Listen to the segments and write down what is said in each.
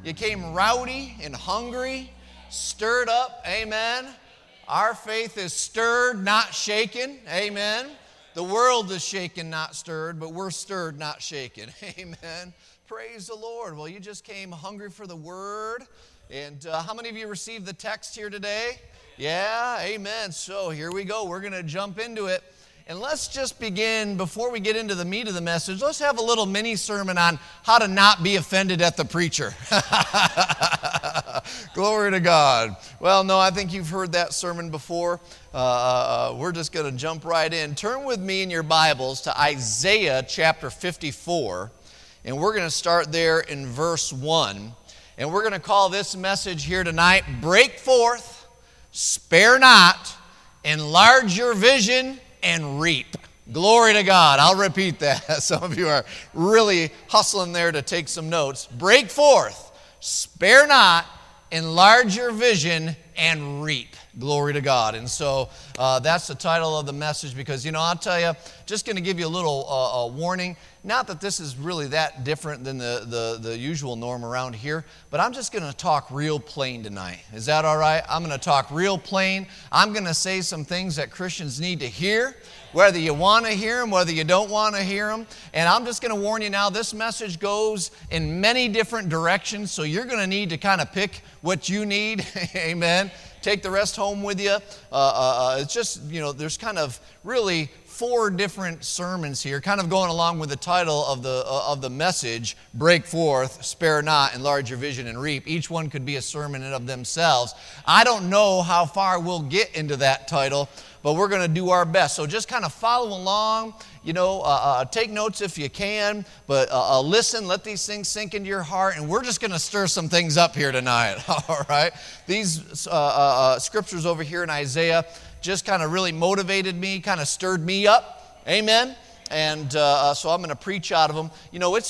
You came rowdy and hungry, stirred up, amen. Our faith is stirred, not shaken, amen. The world is shaken, not stirred, but we're stirred, not shaken, amen. Praise the Lord. Well, you just came hungry for the Word. And how many of you received the text here today? Yeah, amen. So here we go. We're going to jump into it. And let's just begin, before we get into the meat of the message, let's have a little mini sermon on how to not be offended at the preacher. Glory to God. Well, no, I think you've heard that sermon before. We're just going to jump right in. Turn with me in your Bibles to Isaiah chapter 54. And we're going to start there in verse 1. And we're going to call this message here tonight, Break Forth, Spare Not, Enlarge Your Vision, and Reap. Glory to God. I'll repeat that. Some of you are really hustling there to take some notes. Break forth, spare not, enlarge your vision, and reap. Glory to God. And so that's the title of the message because, I'll tell you, just going to give you a little warning. Not that this is really that different than the usual norm around here, but I'm just going to talk real plain tonight. Is that all right? I'm going to talk real plain. I'm going to say some things that Christians need to hear, whether you want to hear them, whether you don't want to hear them. And I'm just going to warn you now, this message goes in many different directions, so you're going to need to kind of pick what you need. Amen. Take the rest home with you. It's just, there's kind of really 4 different sermons here, kind of going along with the title of the message, Break Forth, Spare Not, Enlarge Your Vision, and Reap. Each one could be a sermon in of themselves. I don't know how far we'll get into that title, but we're going to do our best. So just kind of follow along, take notes if you can, but listen, let these things sink into your heart, and we're just going to stir some things up here tonight, all right? These scriptures over here in Isaiah just kind of really motivated me, kind of stirred me up, amen? And so I'm going to preach out of them. It's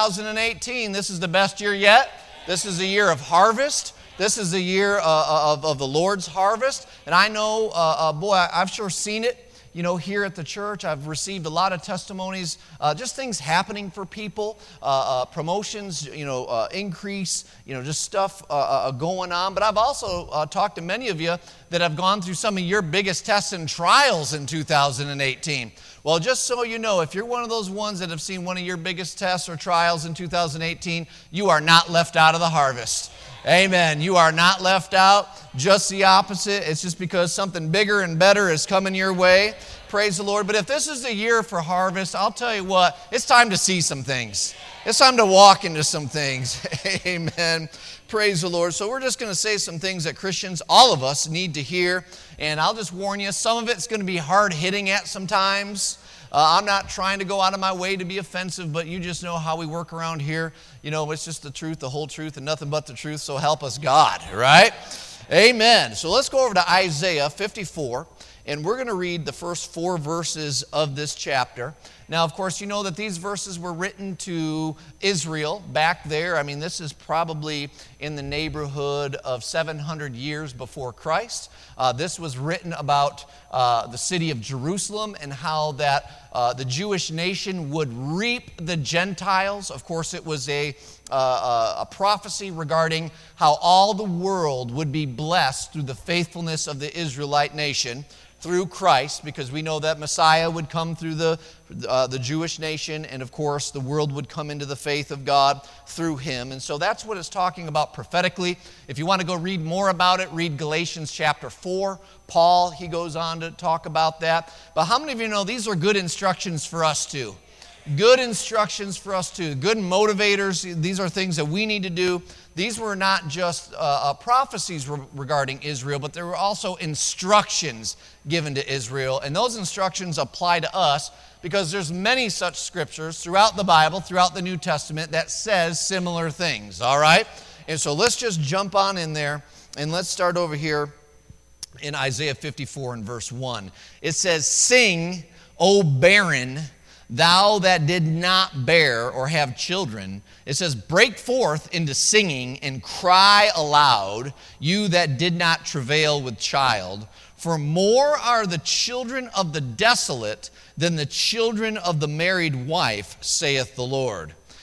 2018. This is the best year yet. This is a year of harvest. This is the year of the Lord's harvest. And I know, I've sure seen it, here at the church. I've received a lot of testimonies, just things happening for people, promotions, increase, just stuff going on. But I've also talked to many of you that have gone through some of your biggest tests and trials in 2018. Well, just so you know, if you're one of those ones that have seen one of your biggest tests or trials in 2018, you are not left out of the harvest. Amen. You are not left out. Just the opposite. It's just because something bigger and better is coming your way. Praise the Lord. But if this is the year for harvest, I'll tell you what, it's time to see some things. It's time to walk into some things. Amen. Praise the Lord. So we're just going to say some things that Christians, all of us, need to hear. And I'll just warn you, some of it's going to be hard hitting at sometimes. I'm not trying to go out of my way to be offensive, but you just know how we work around here. It's just the truth, the whole truth, and nothing but the truth, so help us God, right? Amen. So let's go over to Isaiah 54, and we're going to read the first 4 verses of this chapter. Now, of course, you know that these verses were written to Israel back there. I mean, this is probably in the neighborhood of 700 years before Christ. This was written about the city of Jerusalem and how that the Jewish nation would reap the Gentiles. Of course, it was a prophecy regarding how all the world would be blessed through the faithfulness of the Israelite nation through Christ, because we know that Messiah would come through the Jewish nation, and of course the world would come into the faith of God through him. And so that's what it's talking about prophetically. If you want to go read more about it, read Galatians chapter 4. Paul, he goes on to talk about that. But how many of you know these are good instructions for us too? Good instructions for us too. Good motivators. These are things that we need to do. These were not just prophecies regarding Israel, but there were also instructions given to Israel. And those instructions apply to us because there's many such scriptures throughout the Bible, throughout the New Testament, that says similar things, all right? And so let's just jump on in there, and let's start over here in Isaiah 54 and verse 1. It says, "Sing, O barren, thou that did not bear or have children." It says, "Break forth into singing and cry aloud, you that did not travail with child. For more are the children of the desolate than the children of the married wife, saith the Lord.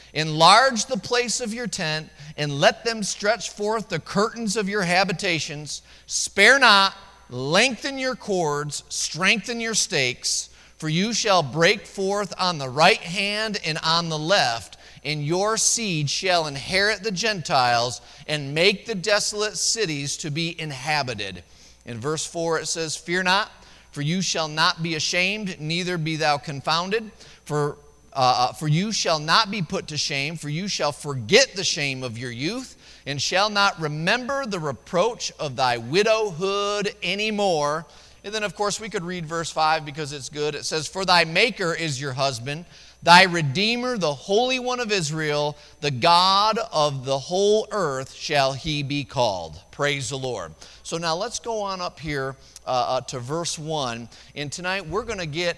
Enlarge the place of your tent, and let them stretch forth the curtains of your habitations. Spare not, lengthen your cords, strengthen your stakes, for you shall break forth on the right hand and on the left, and your seed shall inherit the Gentiles and make the desolate cities to be inhabited. In verse 4 it says, Fear not, for you shall not be ashamed, neither be thou confounded. For you shall not be put to shame, for you shall forget the shame of your youth, and shall not remember the reproach of thy widowhood anymore. And then, of course, we could read verse 5 because it's good. It says, For thy Maker is your husband, thy Redeemer, the Holy One of Israel, the God of the whole earth shall he be called. Praise the Lord. So now let's go on up here to verse 1. And tonight we're going to get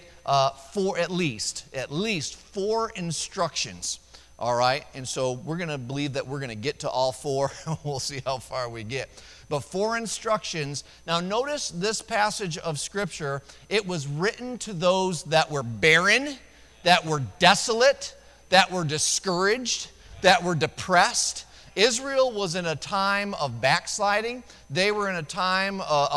at least 4 instructions. All right? And so we're going to believe that we're going to get to all 4. We'll see how far we get. But 4 instructions. Now notice this passage of Scripture. It was written to those that were barren, that were desolate, that were discouraged, that were depressed. Israel was in a time of backsliding. They were in a time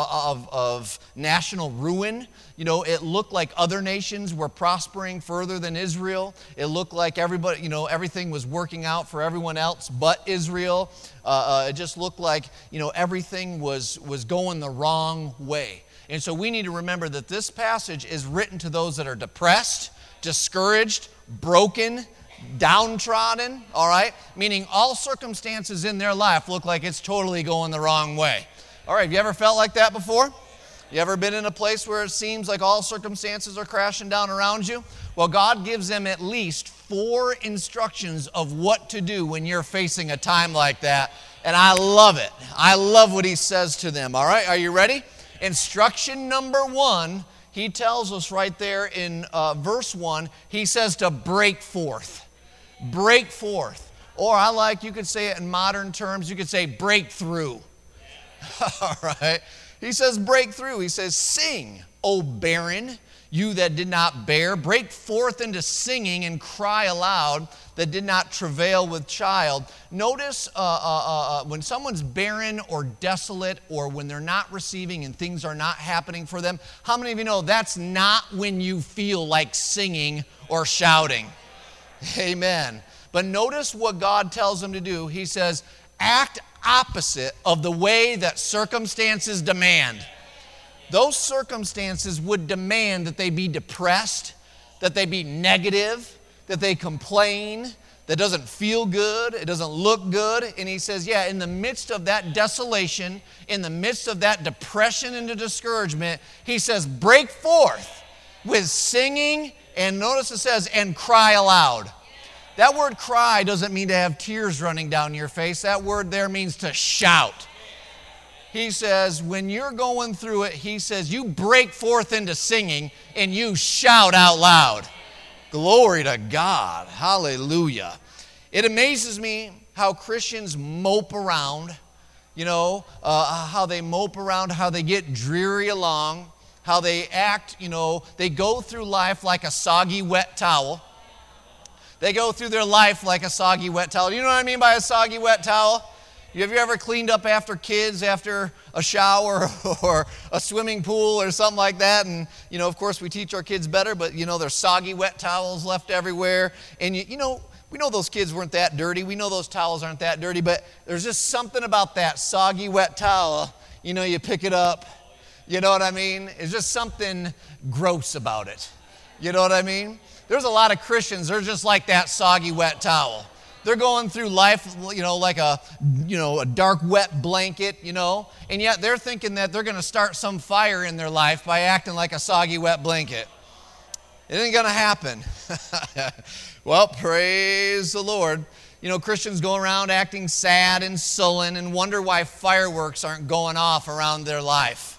of national ruin. You know, it looked like other nations were prospering further than Israel. It looked like everybody, you know, everything was working out for everyone else but Israel. It just looked like, you know, everything was going the wrong way. And so we need to remember that this passage is written to those that are depressed, discouraged, broken, downtrodden, all right? Meaning all circumstances in their life look like it's totally going the wrong way. All right, have you ever felt like that before? You ever been in a place where it seems like all circumstances are crashing down around you? Well, God gives them at least 4 instructions of what to do when you're facing a time like that, and I love it. I love what he says to them, all right? Are you ready? Instruction number 1, he tells us right there in verse 1, he says to break forth. Break forth. Or you could say it in modern terms, you could say breakthrough. All right. He says break through. He says, Sing, O barren, you that did not bear. Break forth into singing and cry aloud that did not travail with child. Notice when someone's barren or desolate or when they're not receiving and things are not happening for them, how many of you know that's not when you feel like singing or shouting? Amen. But notice what God tells them to do. He says, act opposite of the way that circumstances demand. Those circumstances would demand that they be depressed, that they be negative, that they complain, that doesn't feel good, it doesn't look good. And he says, yeah, in the midst of that desolation, in the midst of that depression and discouragement, he says, break forth with singing, and notice it says, and cry aloud. That word cry doesn't mean to have tears running down your face. That word there means to shout. He says, when you're going through it, he says, you break forth into singing and you shout out loud. Glory to God. Hallelujah. It amazes me how Christians mope around, how they mope around, how they get dreary along, how they act, they go through life like a soggy, wet towel. They go through their life like a soggy, wet towel. You know what I mean by a soggy, wet towel? Have you ever cleaned up after kids, after a shower or a swimming pool or something like that? And, of course, we teach our kids better, but, there's soggy, wet towels left everywhere. And, we know those kids weren't that dirty. We know those towels aren't that dirty, but there's just something about that soggy, wet towel. You pick it up. You know what I mean? It's just something gross about it. You know what I mean? There's a lot of Christians, they're just like that soggy, wet towel. They're going through life, like a dark, wet blanket, and yet they're thinking that they're going to start some fire in their life by acting like a soggy, wet blanket. It ain't going to happen. Well, praise the Lord. Christians go around acting sad and sullen and wonder why fireworks aren't going off around their life.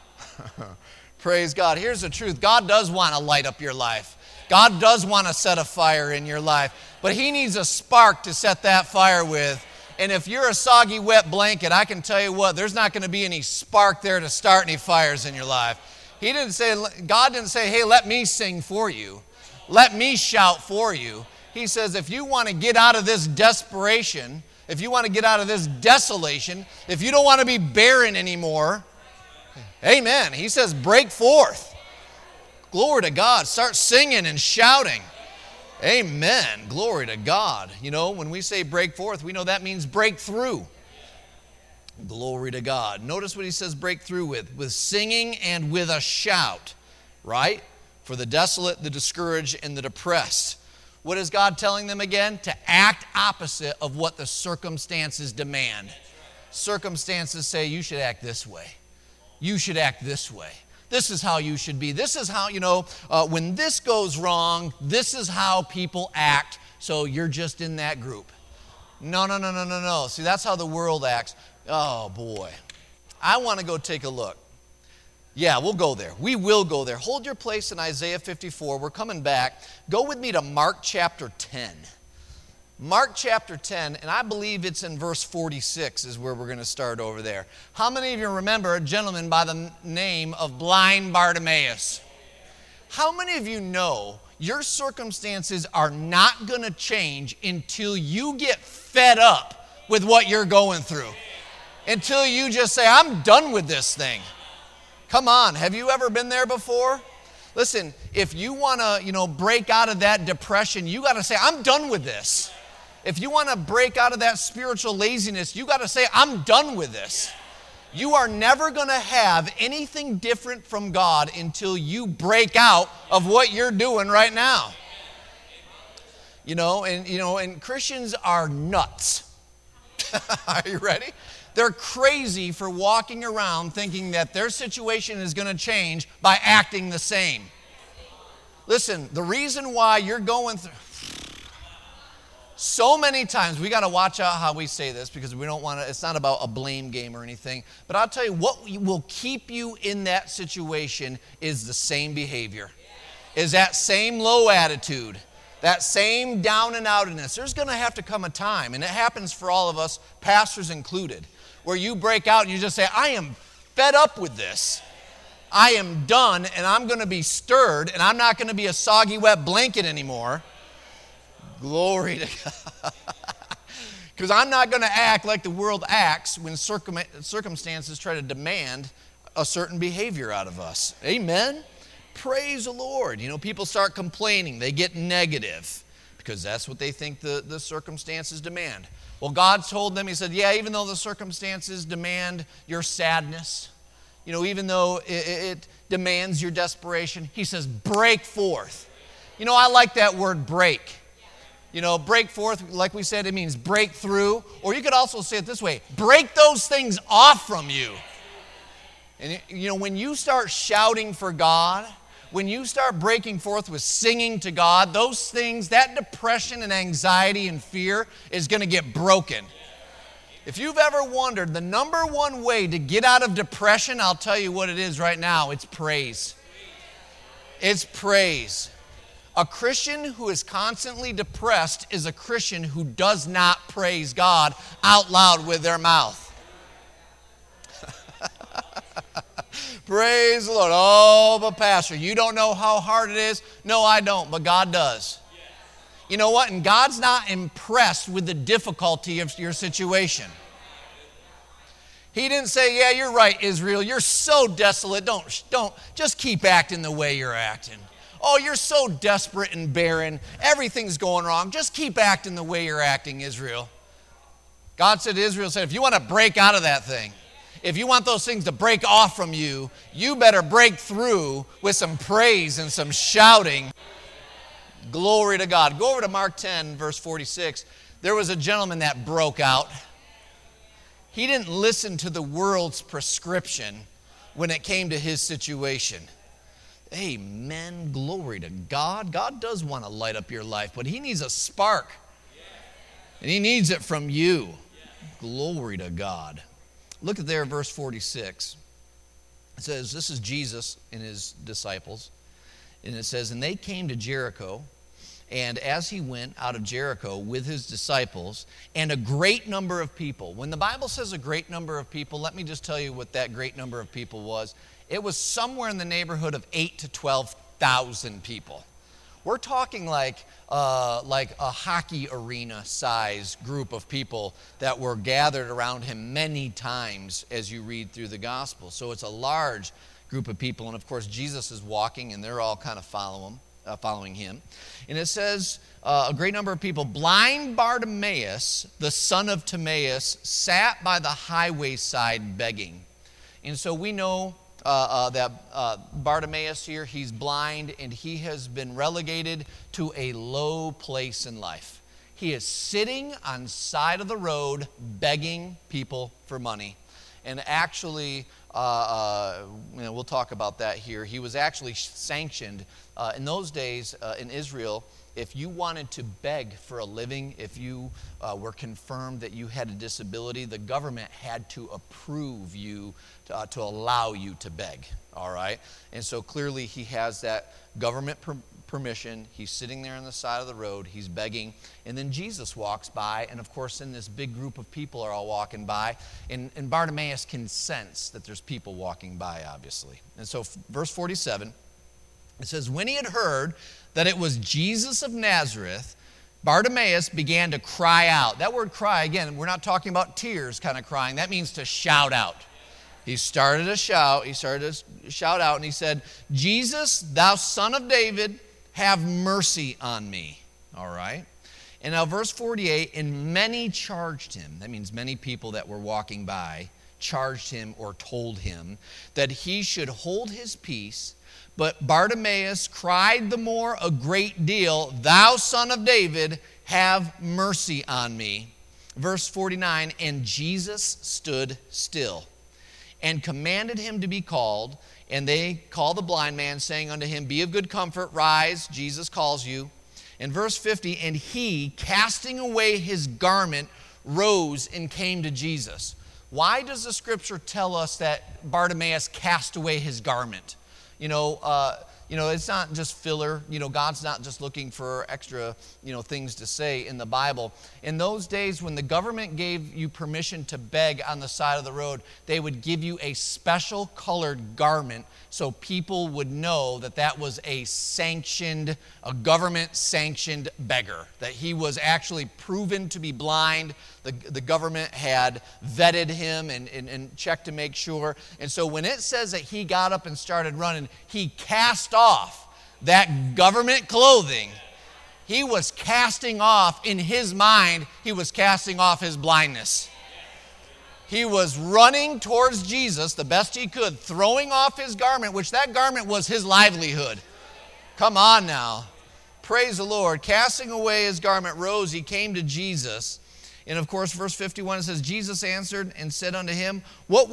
Praise God. Here's the truth. God does want to light up your life. God does want to set a fire in your life, but He needs a spark to set that fire with. And if you're a soggy, wet blanket, I can tell you what, there's not going to be any spark there to start any fires in your life. God didn't say, hey, let me sing for you. Let me shout for you. He says, if you want to get out of this desperation, if you want to get out of this desolation, if you don't want to be barren anymore, amen. He says, break forth. Glory to God. Start singing and shouting. Amen. Glory to God. You know, when we say break forth, we know that means break through. Glory to God. Notice what he says break through with singing and with a shout, right? For the desolate, the discouraged, and the depressed. What is God telling them again? To act opposite of what the circumstances demand. Circumstances say you should act this way. You should act this way. This is how you should be. This is how, when this goes wrong, this is how people act. So you're just in that group. No. See, that's how the world acts. Oh, boy. I want to go take a look. Yeah, we'll go there. We will go there. Hold your place in Isaiah 54. We're coming back. Go with me to Mark chapter 10. Mark chapter 10, and I believe it's in verse 46 is where we're going to start over there. How many of you remember a gentleman by the name of blind Bartimaeus? How many of you know your circumstances are not going to change until you get fed up with what you're going through? Until you just say, I'm done with this thing. Come on, have you ever been there before? Listen, if you want to, break out of that depression, you got to say, I'm done with this. If you want to break out of that spiritual laziness, you got to say, I'm done with this. You are never going to have anything different from God until you break out of what you're doing right now. And Christians are nuts. Are you ready? They're crazy for walking around thinking that their situation is going to change by acting the same. Listen, the reason why you're going through... So many times, we got to watch out how we say this because we don't want to, it's not about a blame game or anything. But I'll tell you, what will keep you in that situation is the same behavior. Is that same low attitude. That same down and outness. There's going to have to come a time, and it happens for all of us, pastors included, where you break out and you just say, I am fed up with this. I am done, and I'm going to be stirred, and I'm not going to be a soggy, wet blanket anymore. Glory to God. Because I'm not going to act like the world acts when circumstances try to demand a certain behavior out of us. Amen? Praise the Lord. People start complaining. They get negative because that's what they think the circumstances demand. Well, God told them, he said, yeah, even though the circumstances demand your sadness, even though it demands your desperation, he says, break forth. I like that word break. Break forth, like we said, it means break through. Or you could also say it this way, break those things off from you. And, when you start shouting for God, when you start breaking forth with singing to God, those things, that depression and anxiety and fear is going to get broken. If you've ever wondered the number one way to get out of depression, I'll tell you what it is right now. It's praise. It's praise. A Christian who is constantly depressed is a Christian who does not praise God out loud with their mouth. Praise the Lord. Oh, but Pastor, you don't know how hard it is? No, I don't, but God does. You know what? And God's not impressed with the difficulty of your situation. He didn't say, yeah, you're right, Israel. You're so desolate. Don't, just keep acting the way you're acting. Oh, you're so desperate and barren. Everything's going wrong. Just keep acting the way you're acting, Israel. God said to Israel, if you want to break out of that thing, if you want those things to break off from you, you better break through with some praise and some shouting. Glory to God. Go over to Mark 10, verse 46. There was a gentleman that broke out. He didn't listen to the world's prescription when it came to his situation. Amen. Glory to God. God does want to light up your life, but he needs a spark. And he needs it from you. Glory to God. Look at there, verse 46. It says, this is Jesus and his disciples. And it says, and they came to Jericho. And as he went out of Jericho with his disciples and a great number of people. When the Bible says a great number of people, let me just tell you what that great number of people was. It was somewhere in the neighborhood of 8,000 to 12,000 people. We're talking like a hockey arena size group of people that were gathered around him many times as you read through the gospel. So it's a large group of people, and of course Jesus is walking, and they're all kind of following him. And it says a great number of people. Blind Bartimaeus, the son of Timaeus, sat by the highway side begging. And so we know that Bartimaeus here, he's blind, and he has been relegated to a low place in life. He is sitting on the side of the road begging people for money. And actually, we'll talk about that here. He was actually sanctioned. In those days in Israel, if you wanted to beg for a living, if you were confirmed that you had a disability, the government had to approve you to allow you to beg, all right? And so clearly he has that government permission. He's sitting there on the side of the road. He's begging. And then Jesus walks by, and of course, then this big group of people are all walking by. And Bartimaeus can sense that there's people walking by, obviously. And so verse 47, it says, when he had heard that it was Jesus of Nazareth, Bartimaeus began to cry out. That word cry, again, we're not talking about tears kind of crying. That means to shout out. He started to shout. He started to shout out, and he said, Jesus, thou son of David, have mercy on me. All right? And now verse 48, and many charged him. That means many people that were walking by charged him or told him that he should hold his peace. But Bartimaeus cried the more a great deal, thou son of David, have mercy on me. Verse 49, and Jesus stood still and commanded him to be called. And they called the blind man, saying unto him, be of good comfort, rise, Jesus calls you. In verse 50, and he, casting away his garment, rose and came to Jesus. Why does the scripture tell us that Bartimaeus cast away his garment? It's not just filler. God's not just looking for extra, things to say in the Bible. In those days, when the government gave you permission to beg on the side of the road, they would give you a special colored garment so people would know that that was a government-sanctioned beggar, that he was actually proven to be blind. The government had vetted him and checked to make sure. And so when it says that he got up and started running, he cast off that government clothing. He was casting off, in his mind, he was casting off his blindness. He was running towards Jesus the best he could, throwing off his garment, which that garment was his livelihood. Come on now. Praise the Lord. Casting away his garment, rose, he came to Jesus. And of course, verse 51, it says, Jesus answered and said unto him, what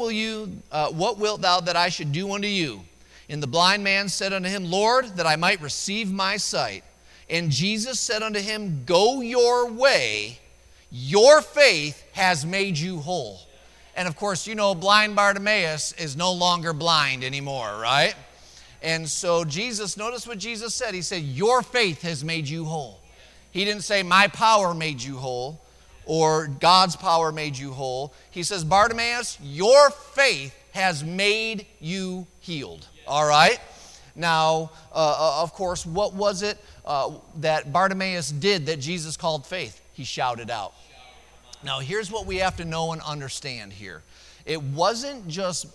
wilt thou that I should do unto you? And the blind man said unto him, Lord, that I might receive my sight. And Jesus said unto him, go your way, your faith has made you whole. And of course, blind Bartimaeus is no longer blind anymore, right? And so Jesus, notice what Jesus said. He said, your faith has made you whole. He didn't say, my power made you whole, or God's power made you whole. He says, Bartimaeus, your faith has made you healed. All right? Now, of course, what was it that Bartimaeus did that Jesus called faith? He shouted out. Now, here's what we have to know and understand here. It wasn't just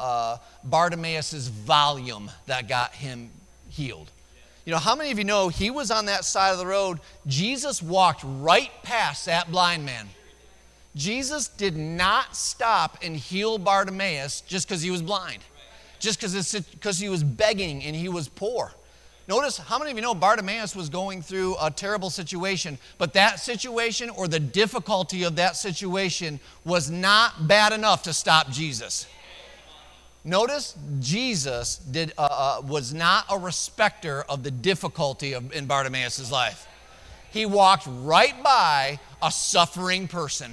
Bartimaeus' volume that got him healed. How many of you know he was on that side of the road? Jesus walked right past that blind man. Jesus did not stop and heal Bartimaeus just because he was blind, just because he was begging and he was poor. Notice, how many of you know Bartimaeus was going through a terrible situation, but that situation or the difficulty of that situation was not bad enough to stop Jesus. Notice, Jesus was not a respecter of the difficulty in Bartimaeus' life. He walked right by a suffering person.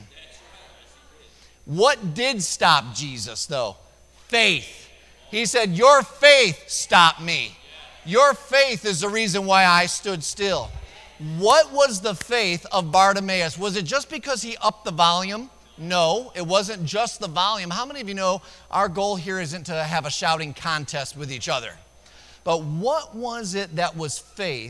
What did stop Jesus, though? Faith. He said, your faith stopped me. Your faith is the reason why I stood still. What was the faith of Bartimaeus? Was it just because he upped the volume? No, it wasn't just the volume. How many of you know our goal here isn't to have a shouting contest with each other? But what was it that was faith?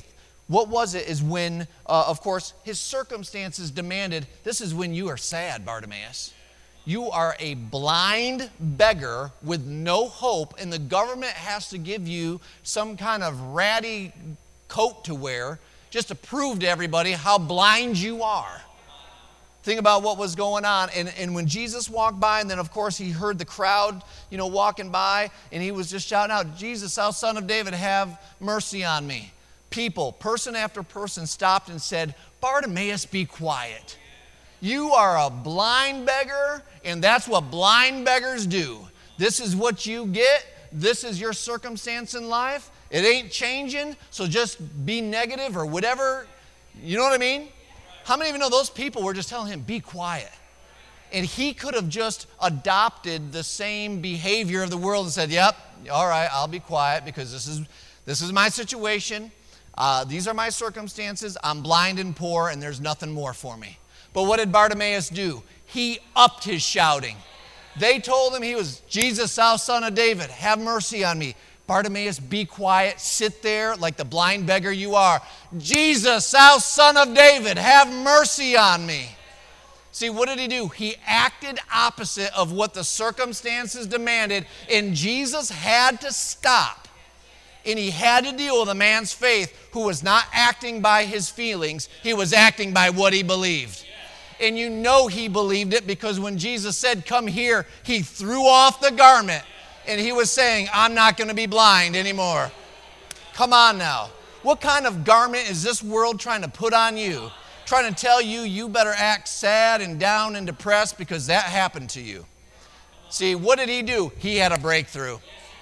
What was it is when, of course, his circumstances demanded, this is when you are sad, Bartimaeus. You are a blind beggar with no hope, and the government has to give you some kind of ratty coat to wear just to prove to everybody how blind you are. Think about what was going on. And when Jesus walked by, and then, of course, he heard the crowd, walking by, and he was just shouting out, Jesus, thou son of David, have mercy on me. People, person after person, stopped and said, Bartimaeus, be quiet. You are a blind beggar, and that's what blind beggars do. This is what you get. This is your circumstance in life. It ain't changing, so just be negative or whatever. You know what I mean? How many of you know those people were just telling him, be quiet? And he could have just adopted the same behavior of the world and said, yep, all right, I'll be quiet because this is my situation. These are my circumstances. I'm blind and poor, and there's nothing more for me. But what did Bartimaeus do? He upped his shouting. They told him he was, Jesus, thou son of David, have mercy on me. Bartimaeus, be quiet, sit there like the blind beggar you are. Jesus, thou son of David, have mercy on me. See, what did he do? He acted opposite of what the circumstances demanded, and Jesus had to stop. And he had to deal with a man's faith who was not acting by his feelings. He was acting by what he believed. And you know he believed it because when Jesus said, come here, he threw off the garment. And he was saying, I'm not going to be blind anymore. Come on now. What kind of garment is this world trying to put on you? Trying to tell you you better act sad and down and depressed because that happened to you. See, what did he do? He had a breakthrough.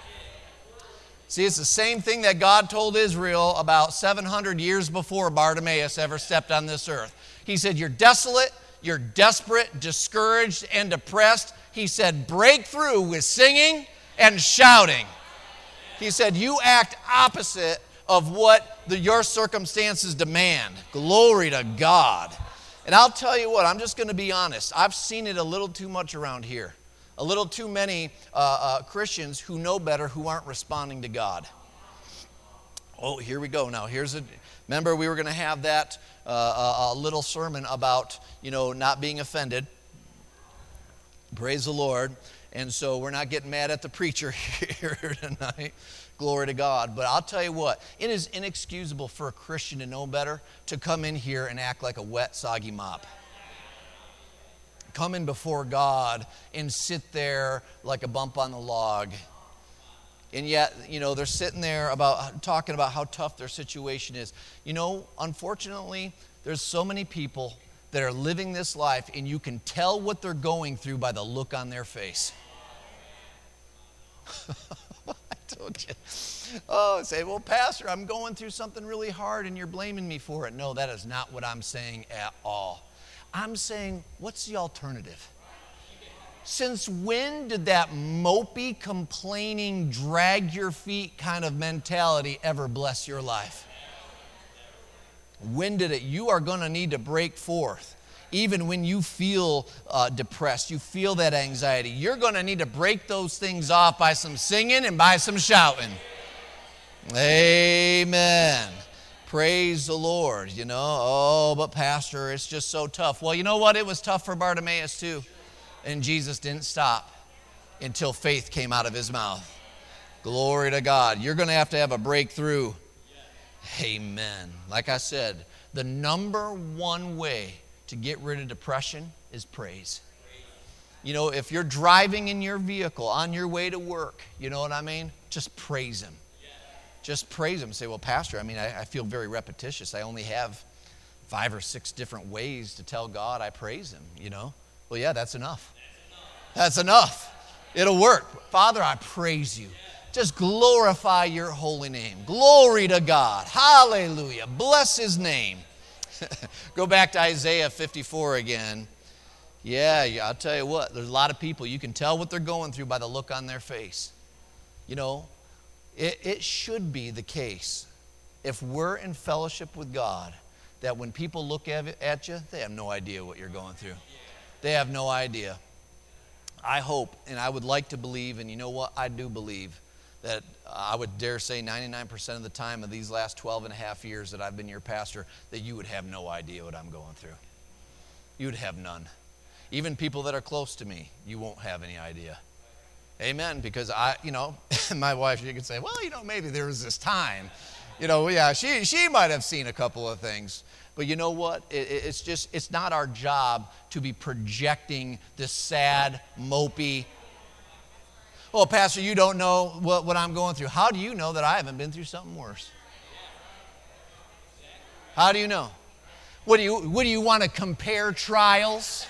See, it's the same thing that God told Israel about 700 years before Bartimaeus ever stepped on this earth. He said, you're desolate, you're desperate, discouraged, and depressed. He said, break through with singing and shouting. He said, you act opposite of what your circumstances demand. Glory to God. And I'll tell you what, I'm just going to be honest. I've seen it a little too much around here. A little too many Christians who know better who aren't responding to God. Oh, here we go. Now, remember we were going to have that a little sermon about, not being offended. Praise the Lord. And so we're not getting mad at the preacher here tonight. Glory to God. But I'll tell you what, it is inexcusable for a Christian to know better to come in here and act like a wet, soggy mop. Come in before God and sit there like a bump on the log. And yet, they're sitting there talking about how tough their situation is. Unfortunately, there's so many people that are living this life, and you can tell what they're going through by the look on their face. I told you. Oh, say, well, Pastor, I'm going through something really hard, and you're blaming me for it. No, that is not what I'm saying at all. I'm saying, what's the alternative? Since when did that mopey, complaining, drag your feet kind of mentality ever bless your life? When did it? You are going to need to break forth. Even when you feel depressed, you feel that anxiety, you're going to need to break those things off by some singing and by some shouting. Amen. Praise the Lord. Oh, but Pastor, it's just so tough. Well, you know what? It was tough for Bartimaeus too. And Jesus didn't stop until faith came out of his mouth. Glory to God. You're going to have a breakthrough. Amen. Like I said, the number one way to get rid of depression is praise. If you're driving in your vehicle on your way to work, you know what I mean? Just praise him. Just praise him. Say, well, Pastor, I feel very repetitious. I only have 5 or 6 different ways to tell God I praise him, Well, yeah, that's enough. That's enough. It'll work. Father, I praise you. Just glorify your holy name. Glory to God. Hallelujah. Bless his name. Go back to Isaiah 54 again. Yeah, I'll tell you what. There's a lot of people, you can tell what they're going through by the look on their face. It should be the case, if we're in fellowship with God, that when people look at you, they have no idea what you're going through. They have no idea. I hope, and I would like to believe, and you know what? I do believe that I would dare say 99% of the time of these last 12 and a half years that I've been your pastor, that you would have no idea what I'm going through. You would have none. Even people that are close to me, you won't have any idea. Amen. Because my wife, she could say, well, maybe there was this time. Yeah, she might have seen a couple of things. But you know what? It's not our job to be projecting this sad, mopey, oh, Pastor, you don't know what I'm going through. How do you know that I haven't been through something worse? How do you know? What do you want to compare trials?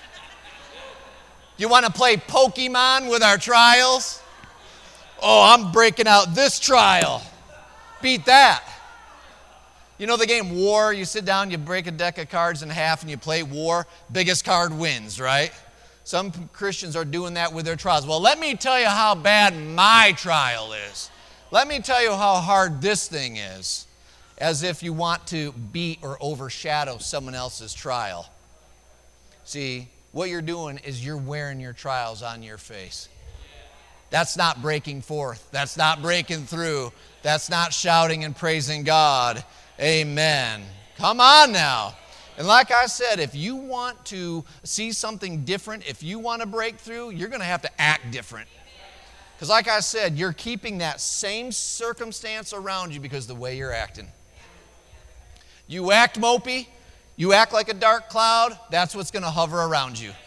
You want to play Pokemon with our trials? Oh, I'm breaking out this trial. Beat that. You know the game War? You sit down, you break a deck of cards in half, and you play War. Biggest card wins, right? Some Christians are doing that with their trials. Well, let me tell you how bad my trial is. Let me tell you how hard this thing is. As if you want to beat or overshadow someone else's trial. See, what you're doing is you're wearing your trials on your face. That's not breaking forth. That's not breaking through. That's not shouting and praising God. Amen. Come on now. And like I said, if you want to see something different, if you want to break through, you're going to have to act different. Because like I said, you're keeping that same circumstance around you because of the way you're acting. You act mopey, you act like a dark cloud, that's what's going to hover around you.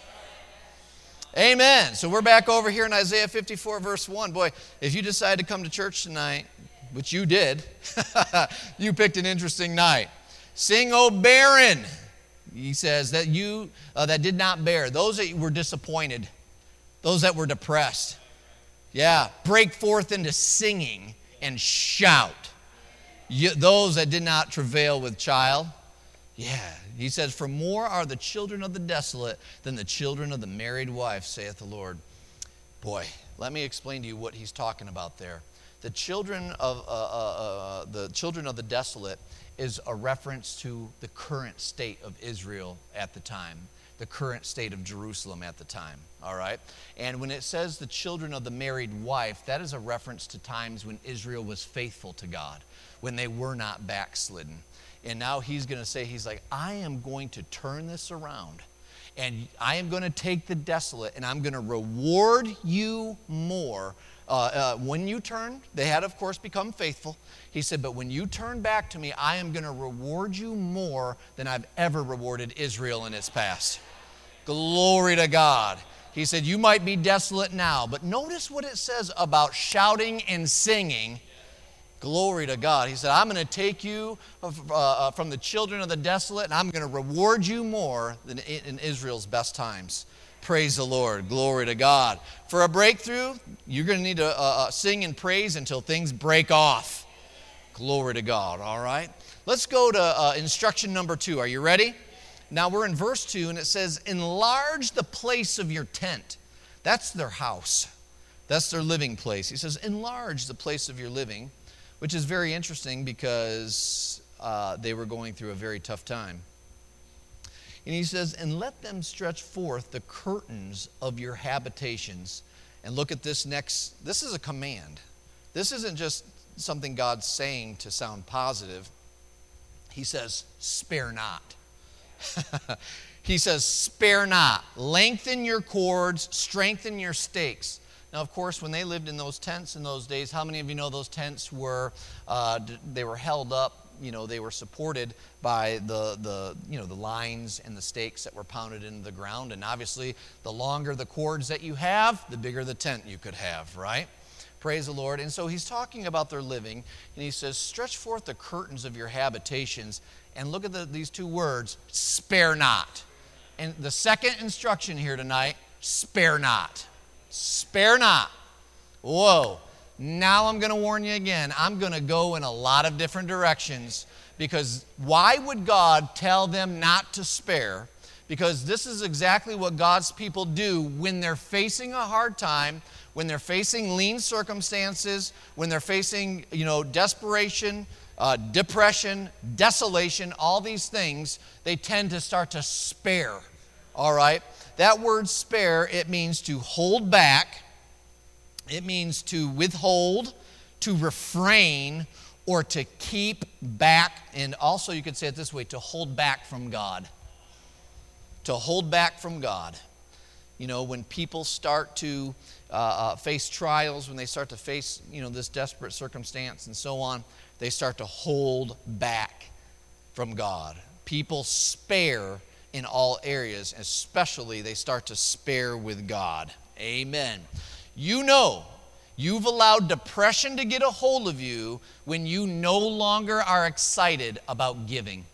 Amen. So we're back over here in Isaiah 54, verse 1. Boy, if you decide to come to church tonight, which you did, you picked an interesting night. Sing, O barren. He says that you that did not bear, those that were disappointed, those that were depressed. Yeah, break forth into singing and shout. Those that did not travail with child. Yeah, he says, for more are the children of the desolate than the children of the married wife, saith the Lord. Boy, let me explain to you what he's talking about there. The children of the desolate is a reference to the current state of Israel at the time, the current state of Jerusalem at the time, all right? And when it says the children of the married wife, that is a reference to times when Israel was faithful to God, when they were not backslidden. And now he's going to say, he's like, I am going to turn this around, and I am going to take the desolate, and I'm going to reward you more. When you turn, they had, of course, become faithful. He said, but when you turn back to me, I am going to reward you more than I've ever rewarded Israel in its past. Glory to God. He said, you might be desolate now, but notice what it says about shouting and singing. Glory to God. He said, I'm going to take you from the children of the desolate, and I'm going to reward you more than in Israel's best times. Praise the Lord. Glory to God. For a breakthrough, you're going to need to sing and praise until things break off. Glory to God. All right. Let's go to instruction number 2. Are you ready? Now we're in verse 2, and it says, enlarge the place of your tent. That's their house. That's their living place. He says, enlarge the place of your living, which is very interesting because they were going through a very tough time. And he says, and let them stretch forth the curtains of your habitations. And look at this next, this is a command. This isn't just something God's saying to sound positive. He says, spare not. He says, spare not. Lengthen your cords, strengthen your stakes. Now, of course, when they lived in those tents in those days, how many of you know those tents were, they were held up, they were supported by the lines and the stakes that were pounded into the ground. And obviously, the longer the cords that you have, the bigger the tent you could have, right? Praise the Lord. And so he's talking about their living, and he says, stretch forth the curtains of your habitations. And look at these two words, spare not. And the second instruction here tonight, spare not. Spare not. Whoa. Now I'm going to warn you again. I'm going to go in a lot of different directions, because why would God tell them not to spare? Because this is exactly what God's people do when they're facing a hard time, when they're facing lean circumstances, when they're facing, desperation, depression, desolation, all these things, they tend to start to spare. All right? That word spare, it means to hold back. It means to withhold, to refrain or to keep back, and also you could say it this way, to hold back from God. To hold back from God. You know, when people start to face trials, when they start to face, this desperate circumstance and so on, they start to hold back from God. People spare in all areas, especially they start to spare with God. Amen. You know, you've allowed depression to get a hold of you when you no longer are excited about giving.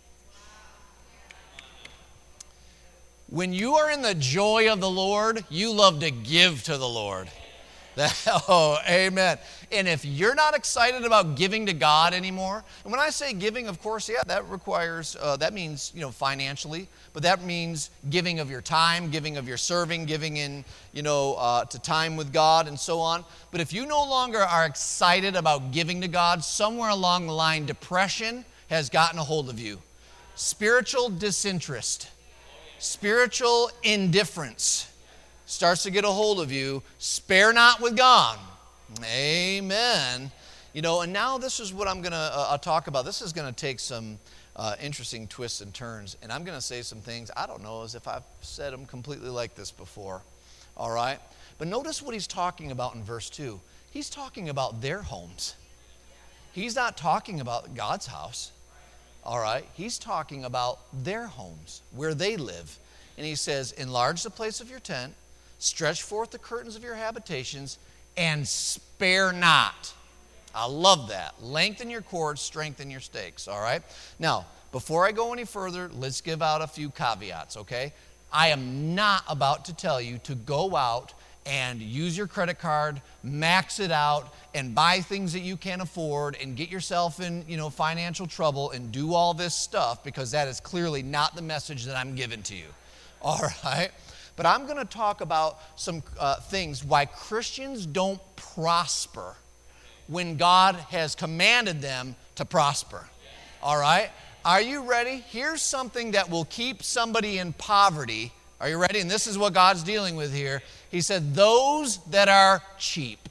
When you are in the joy of the Lord, you love to give to the Lord. Oh, amen. And if you're not excited about giving to God anymore, and when I say giving, of course, yeah, that requires, that means, financially, but that means giving of your time, giving of your serving, giving in, to time with God and so on. But if you no longer are excited about giving to God, somewhere along the line, depression has gotten a hold of you. Spiritual disinterest, spiritual indifference starts to get a hold of you. Spare not with God. Amen. And now this is what I'm going to talk about. This is going to take some interesting twists and turns. And I'm going to say some things, I don't know as if I've said them completely like this before. All right? But notice what he's talking about in verse 2. He's talking about their homes. He's not talking about God's house. All right? He's talking about their homes, where they live. And he says, enlarge the place of your tent, stretch forth the curtains of your habitations, and spare not. I love that. Lengthen your cords, strengthen your stakes, all right? Now, before I go any further, let's give out a few caveats, okay? I am not about to tell you to go out and use your credit card, max it out, and buy things that you can't afford and get yourself in, financial trouble and do all this stuff, because that is clearly not the message that I'm giving to you, all right? But I'm going to talk about some things why Christians don't prosper when God has commanded them to prosper. All right? Are you ready? Here's something that will keep somebody in poverty. Are you ready? And this is what God's dealing with here. He said, those that are cheap.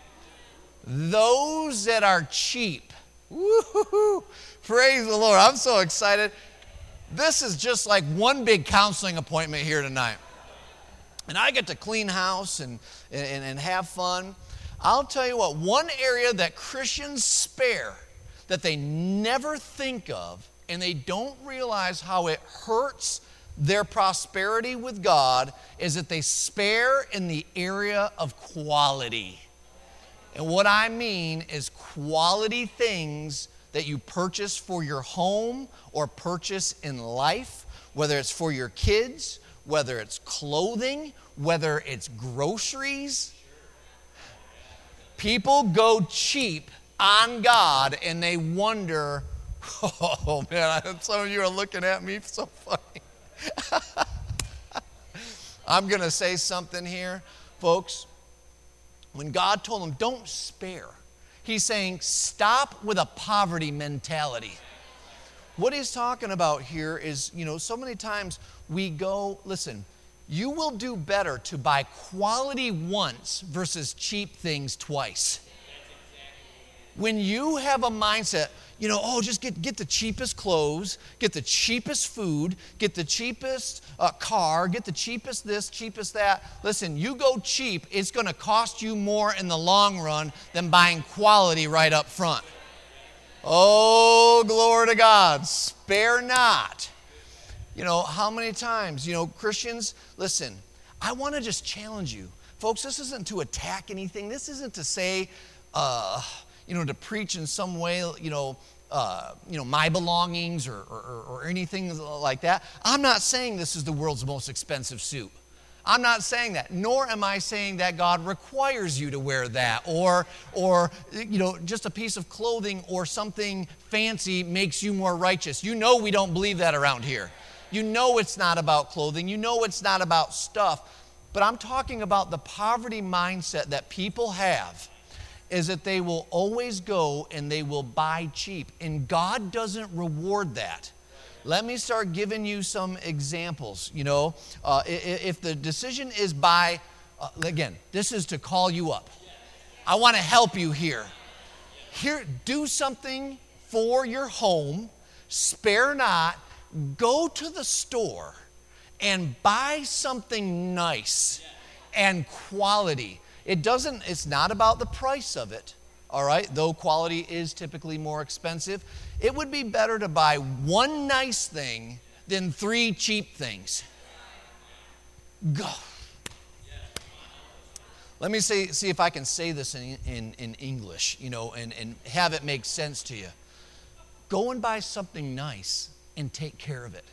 Those that are cheap. Woo-hoo-hoo. Praise the Lord. I'm so excited. This is just like one big counseling appointment here tonight. And I get to clean house and have fun. I'll tell you what, one area that Christians spare that they never think of, and they don't realize how it hurts their prosperity with God, is that they spare in the area of quality. And what I mean is quality things that you purchase for your home or purchase in life, whether it's for your kids, whether it's clothing, whether it's groceries. People go cheap on God and they wonder, oh man, some of you are looking at me so funny. I'm going to say something here, folks. When God told them, don't spare, he's saying, stop with a poverty mentality. What he's talking about here is, so many times we go, listen, you will do better to buy quality once versus cheap things twice. When you have a mindset, just get the cheapest clothes, get the cheapest food, get the cheapest car, get the cheapest this, cheapest that. Listen, you go cheap, it's going to cost you more in the long run than buying quality right up front. Oh, glory to God. Spare not. How many times, Christians, listen, I want to just challenge you. Folks, this isn't to attack anything. This isn't to say, to preach in some way, my belongings or anything like that. I'm not saying this is the world's most expensive suit. I'm not saying that, nor am I saying that God requires you to wear that or just a piece of clothing or something fancy makes you more righteous. We don't believe that around here. It's not about clothing. It's not about stuff. But I'm talking about the poverty mindset that people have, is that they will always go and they will buy cheap. And God doesn't reward that. Let me start giving you some examples. If the decision is again, this is to call you up. I want to help you here. Here, do something for your home. Spare not. Go to the store and buy something nice and quality. It's not about the price of it, all right? Though quality is typically more expensive. It would be better to buy one nice thing than 3 cheap things. Go. Let me see if I can say this in English, and have it make sense to you. Go and buy something nice and take care of it.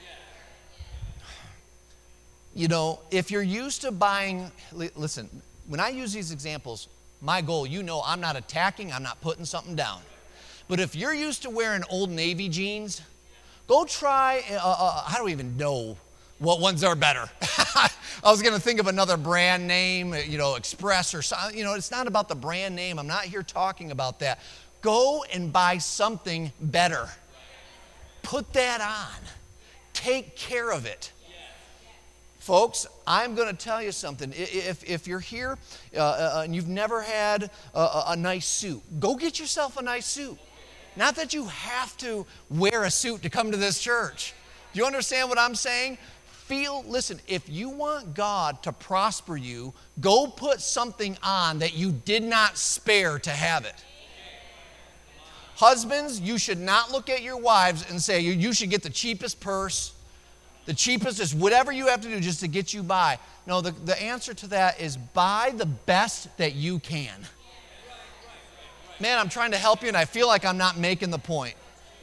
If you're used to buying, listen, when I use these examples, my goal, I'm not attacking, I'm not putting something down. But if you're used to wearing Old Navy jeans, go try, I don't even know what ones are better. I was going to think of another brand name, Express or something. It's not about the brand name. I'm not here talking about that. Go and buy something better. Put that on. Take care of it. Folks, I'm going to tell you something. If you're here and you've never had a nice suit, go get yourself a nice suit. Not that you have to wear a suit to come to this church. Do you understand what I'm saying? Listen, if you want God to prosper you, go put something on that you did not spare to have it. Husbands, you should not look at your wives and say, you should get the cheapest purse. The cheapest is whatever you have to do just to get you by. No, the answer to that is buy the best that you can. Man, I'm trying to help you and I feel like I'm not making the point.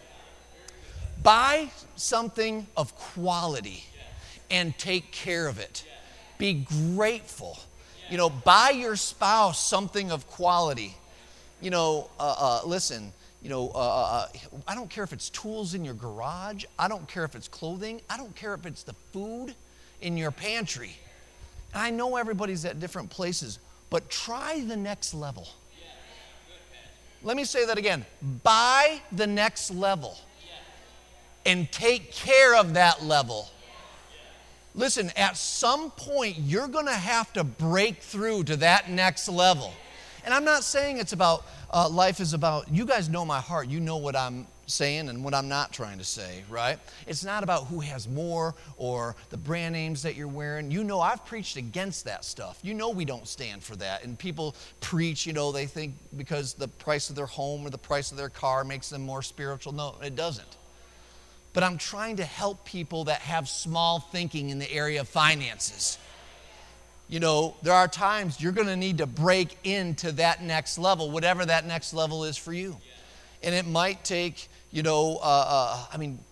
Buy something of quality and take care of it. Be grateful. Buy your spouse something of quality. Listen, I don't care if it's tools in your garage. I don't care if it's clothing. I don't care if it's the food in your pantry. And I know everybody's at different places, but try the next level. Let me say that again. Buy the next level and take care of that level. Listen, at some point, you're going to have to break through to that next level. And I'm not saying it's about, life is about, you guys know my heart. You know what I'm saying and what I'm not trying to say, right? It's not about who has more or the brand names that you're wearing. I've preached against that stuff. We don't stand for that. And people preach, they think because the price of their home or the price of their car makes them more spiritual. No, it doesn't. But I'm trying to help people that have small thinking in the area of finances. There are times you're going to need to break into that next level, whatever that next level is for you. And it might take, a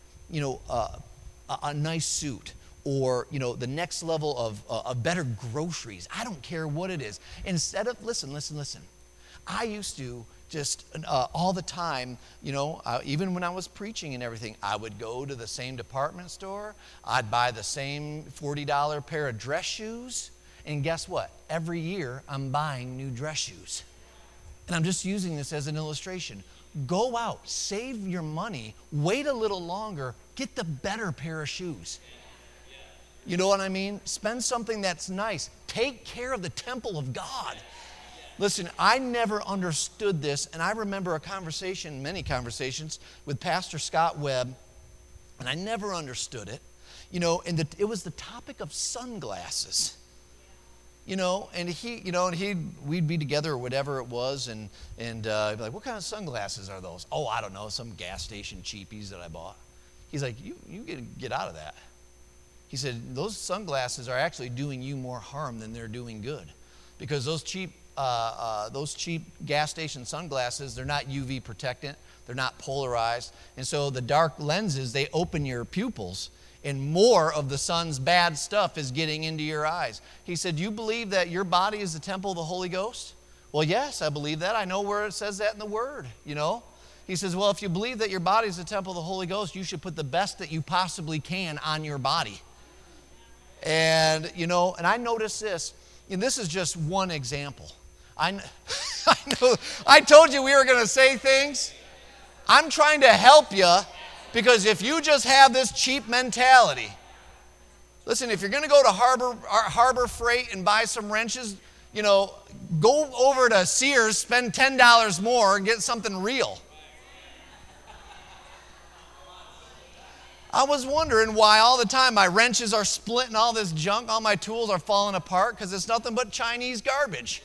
nice suit or, the next level of better groceries. I don't care what it is. Instead of, listen. I used to just all the time, even when I was preaching and everything, I would go to the same department store. I'd buy the same $40 pair of dress shoes. And guess what? Every year, I'm buying new dress shoes. And I'm just using this as an illustration. Go out, save your money, wait a little longer, get the better pair of shoes. You know what I mean? Spend something that's nice. Take care of the temple of God. Listen, I never understood this, and I remember many conversations with Pastor Scott Webb, and I never understood it. It was the topic of sunglasses. We'd be together or whatever it was, and I'd be like, what kind of sunglasses are those? Oh, I don't know, some gas station cheapies that I bought. He's like, you get out of that. He said, those sunglasses are actually doing you more harm than they're doing good. Because those cheap gas station sunglasses, they're not UV protectant, they're not polarized. And so the dark lenses, they open your pupils, and more of the sun's bad stuff is getting into your eyes. He said, do you believe that your body is the temple of the Holy Ghost? Well, yes, I believe that. I know where it says that in the Word, He says, well, if you believe that your body is the temple of the Holy Ghost, you should put the best that you possibly can on your body. And, and I noticed this, and this is just one example. I know, I told you we were going to say things. I'm trying to help you, because if you just have this cheap mentality, listen, if you're going to go to Harbor Freight and buy some wrenches, Go over to Sears, spend $10 more, and get something real. I was wondering why all the time my wrenches are splitting, all this junk, all my tools are falling apart, because it's nothing but Chinese garbage.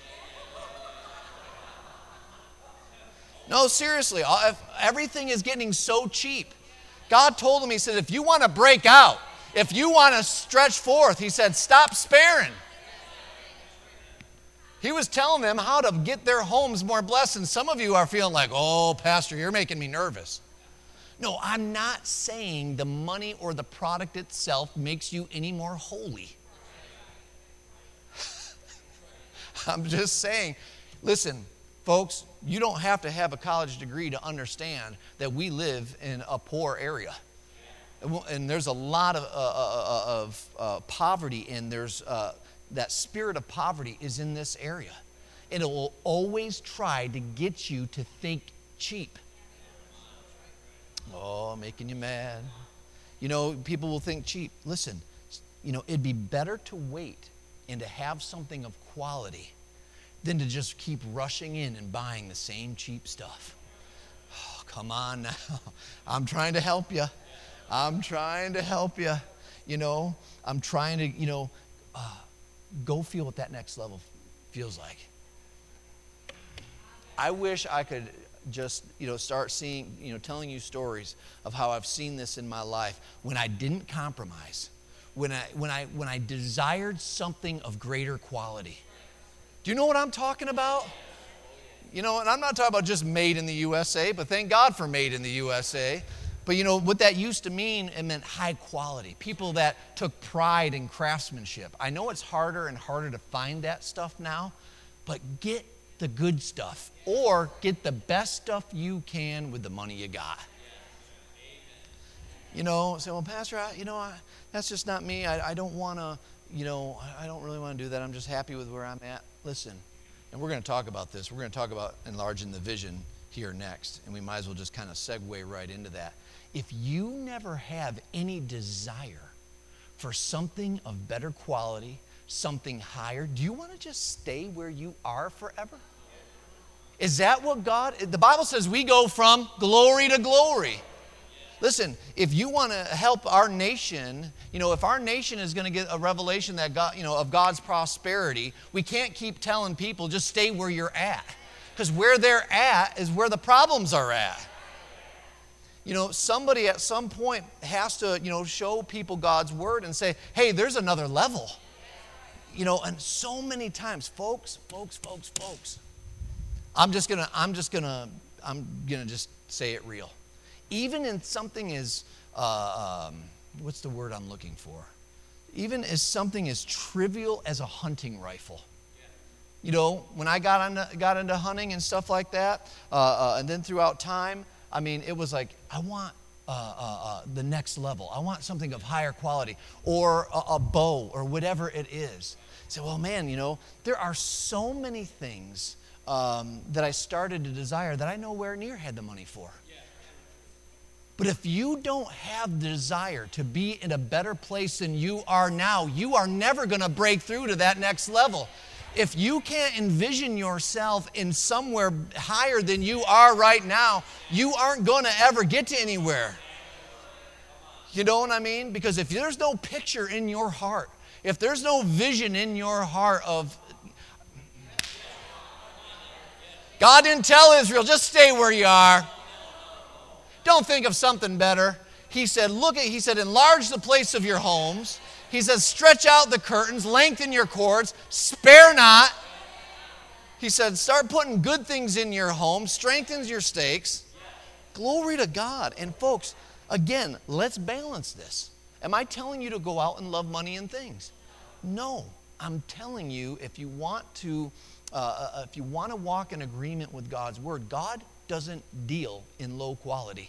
No, seriously, everything is getting so cheap. God told him, he said, if you want to break out, if you want to stretch forth, he said, stop sparing. He was telling them how to get their homes more blessed. And some of you are feeling like, oh, Pastor, you're making me nervous. No, I'm not saying the money or the product itself makes you any more holy. I'm just saying, listen, folks, you don't have to have a college degree to understand that we live in a poor area. And there's a lot of poverty, and there's that spirit of poverty is in this area. And it will always try to get you to think cheap. Oh, making you mad. People will think cheap. Listen, it'd be better to wait and to have something of quality than to just keep rushing in and buying the same cheap stuff. Oh, come on now. I'm trying to help you. I'm trying to go feel what that next level feels like. I wish I could just, start seeing, telling you stories of how I've seen this in my life when I didn't compromise, when I desired something of greater quality. Do you know what I'm talking about? And I'm not talking about just made in the USA, but thank God for made in the USA. But what that used to mean, it meant high quality. People that took pride in craftsmanship. I know it's harder and harder to find that stuff now, but get the good stuff or get the best stuff you can with the money you got. Say, well, Pastor, that's just not me. I don't want to, I don't really want to do that. I'm just happy with where I'm at. Listen, and we're going to talk about this. We're going to talk about enlarging the vision here next, and we might as well just kind of segue right into that. If you never have any desire for something of better quality, something higher, do you want to just stay where you are forever? Is that what the Bible says we go from glory to glory. Listen, if you want to help our nation, if our nation is going to get a revelation that God, of God's prosperity, we can't keep telling people just stay where you're at. Because where they're at is where the problems are at. Somebody at some point has to, show people God's word and say, hey, there's another level. And so many times, folks, I'm gonna just say it real. Even in something as, what's the word I'm looking for? Even as something as trivial as a hunting rifle. When I got into hunting and stuff like that, and then throughout time, it was like, I want the next level. I want something of higher quality, or a bow, or whatever it is. Say, well, man, there are so many things that I started to desire that I nowhere near had the money for. But if you don't have the desire to be in a better place than you are now, you are never going to break through to that next level. If you can't envision yourself in somewhere higher than you are right now, you aren't going to ever get to anywhere. You know what I mean? Because if there's no picture in your heart, if there's no vision in your heart of, God didn't tell Israel, just stay where you are. Don't think of something better. He said, enlarge the place of your homes. He says, stretch out the curtains, lengthen your cords, spare not. He said, start putting good things in your home, strengthens your stakes. Glory to God. And folks, again, let's balance this. Am I telling you to go out and love money and things? No. I'm telling you, if you want to walk in agreement with God's word, God doesn't deal in low quality.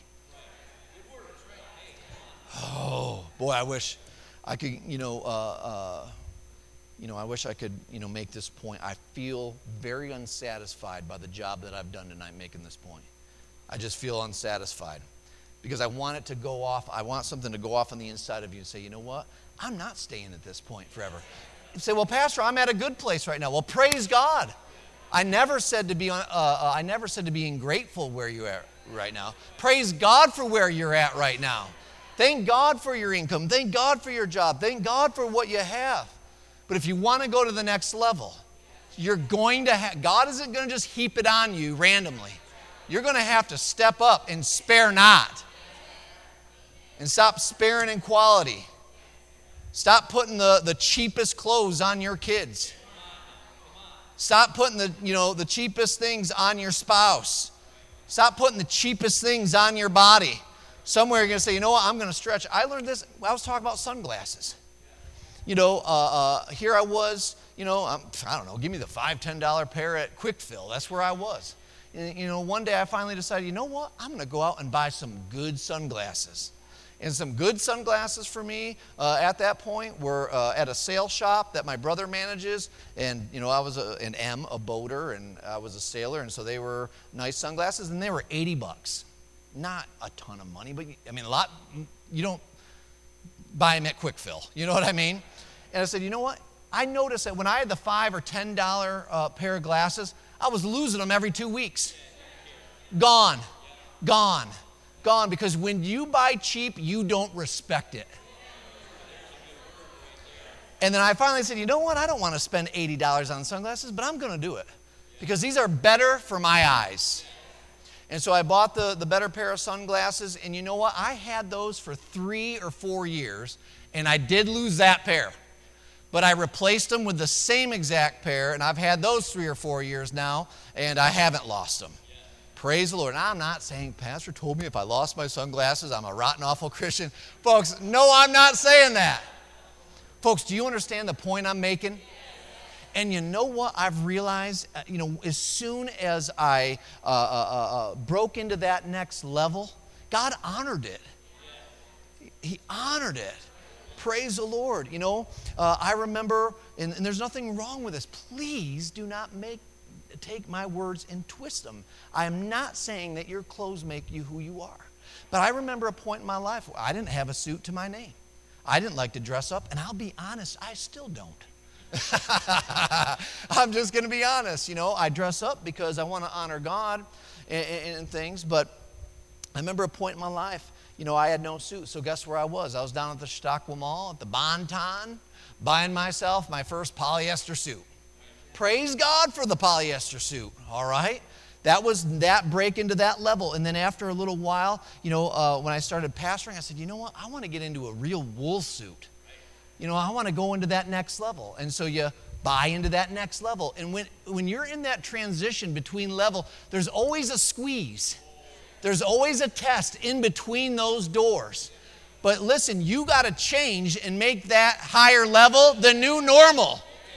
Oh, boy, I wish I could, I wish I could, make this point. I feel very unsatisfied by the job that I've done tonight making this point. I just feel unsatisfied because I want it to go off. I want something to go off on the inside of you and say, you know what? I'm not staying at this point forever. You say, well, Pastor, I'm at a good place right now. Well, praise God. I never said to be ungrateful where you're at right now. Praise God for where you're at right now. Thank God for your income. Thank God for your job. Thank God for what you have. But if you want to go to the next level, you're going to God isn't going to just heap it on you randomly. You're going to have to step up and spare not. And stop sparing in quality. Stop putting the cheapest clothes on your kids. Stop putting the cheapest things on your spouse. Stop putting the cheapest things on your body. Somewhere you're going to say, you know what, I'm going to stretch. I learned this. I was talking about sunglasses. Here I was, I don't know, give me the $5, $10 pair at Quick Fill. That's where I was. And, one day I finally decided, you know what, I'm going to go out and buy some good sunglasses. And some good sunglasses for me at that point were at a sale shop that my brother manages. And, I was a boater, and I was a sailor. And so they were nice sunglasses, and they were $80. Not a ton of money, but, a lot, you don't buy them at Quick Fill. You know what I mean? And I said, you know what? I noticed that when I had the $5 or $10 pair of glasses, I was losing them every 2 weeks. Gone. Because when you buy cheap, you don't respect it. And then I finally said, you know what? I don't want to spend $80 on sunglasses, but I'm going to do it. Because these are better for my eyes. And so I bought the better pair of sunglasses, and you know what? I had those for 3 or 4 years, and I did lose that pair. But I replaced them with the same exact pair, and I've had those 3 or 4 years now, and I haven't lost them. Praise the Lord. And I'm not saying, Pastor told me if I lost my sunglasses, I'm a rotten, awful Christian. Folks, no, I'm not saying that. Folks, do you understand the point I'm making? And you know what I've realized? As soon as I broke into that next level, God honored it. He honored it. Praise the Lord. I remember, and there's nothing wrong with this. Please do not take my words and twist them. I am not saying that your clothes make you who you are. But I remember a point in my life where I didn't have a suit to my name. I didn't like to dress up, and I'll be honest, I still don't. I'm just going to be honest. I dress up because I want to honor God and things. But I remember a point in my life, I had no suit. So guess where I was? I was down at the Chautauqua Mall at the Bon-Ton buying myself my first polyester suit. Praise God for the polyester suit, all right? That was that break into that level. And then after a little while, when I started pastoring, I said, you know what? I want to get into a real wool suit. I want to go into that next level. And so you buy into that next level. And when you're in that transition between level, there's always a squeeze. There's always a test in between those doors. But listen, you got to change and make that higher level the new normal.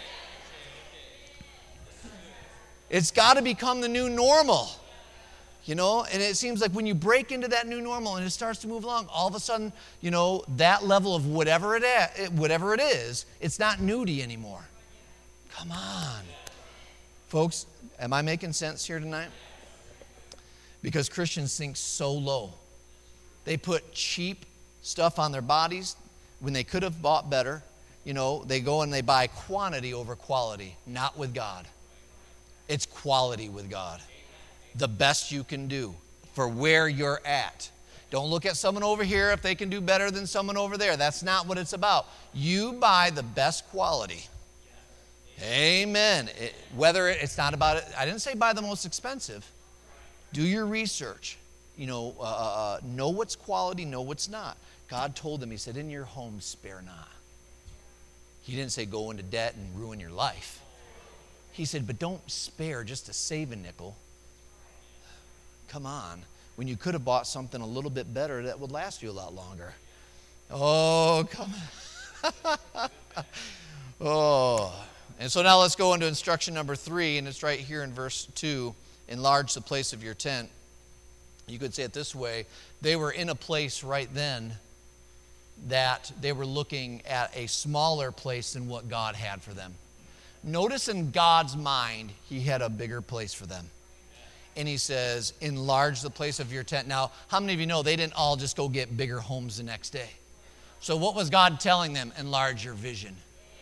It's got to become the new normal, and it seems like when you break into that new normal and it starts to move along, all of a sudden, that level of whatever it is, it's not nudie anymore. Come on. Folks, am I making sense here tonight? Because Christians think so low. They put cheap stuff on their bodies when they could have bought better. They go and they buy quantity over quality, not with God. It's quality with God. The best you can do for where you're at. Don't look at someone over here if they can do better than someone over there. That's not what it's about. You buy the best quality. Amen. It's not about it. I didn't say buy the most expensive. Do your research. Know what's quality, know what's not. God told them, he said, in your home, spare not. He didn't say go into debt and ruin your life. He said, but don't spare just to save a nickel. Come on. When you could have bought something a little bit better that would last you a lot longer. Oh, come on. Oh. And so now let's go into instruction number 3, and it's right here in verse 2. Enlarge the place of your tent. You could say it this way. They were in a place right then that they were looking at a smaller place than what God had for them. Notice in God's mind, he had a bigger place for them. And he says, enlarge the place of your tent. Now, how many of you know they didn't all just go get bigger homes the next day? So what was God telling them? Enlarge your vision.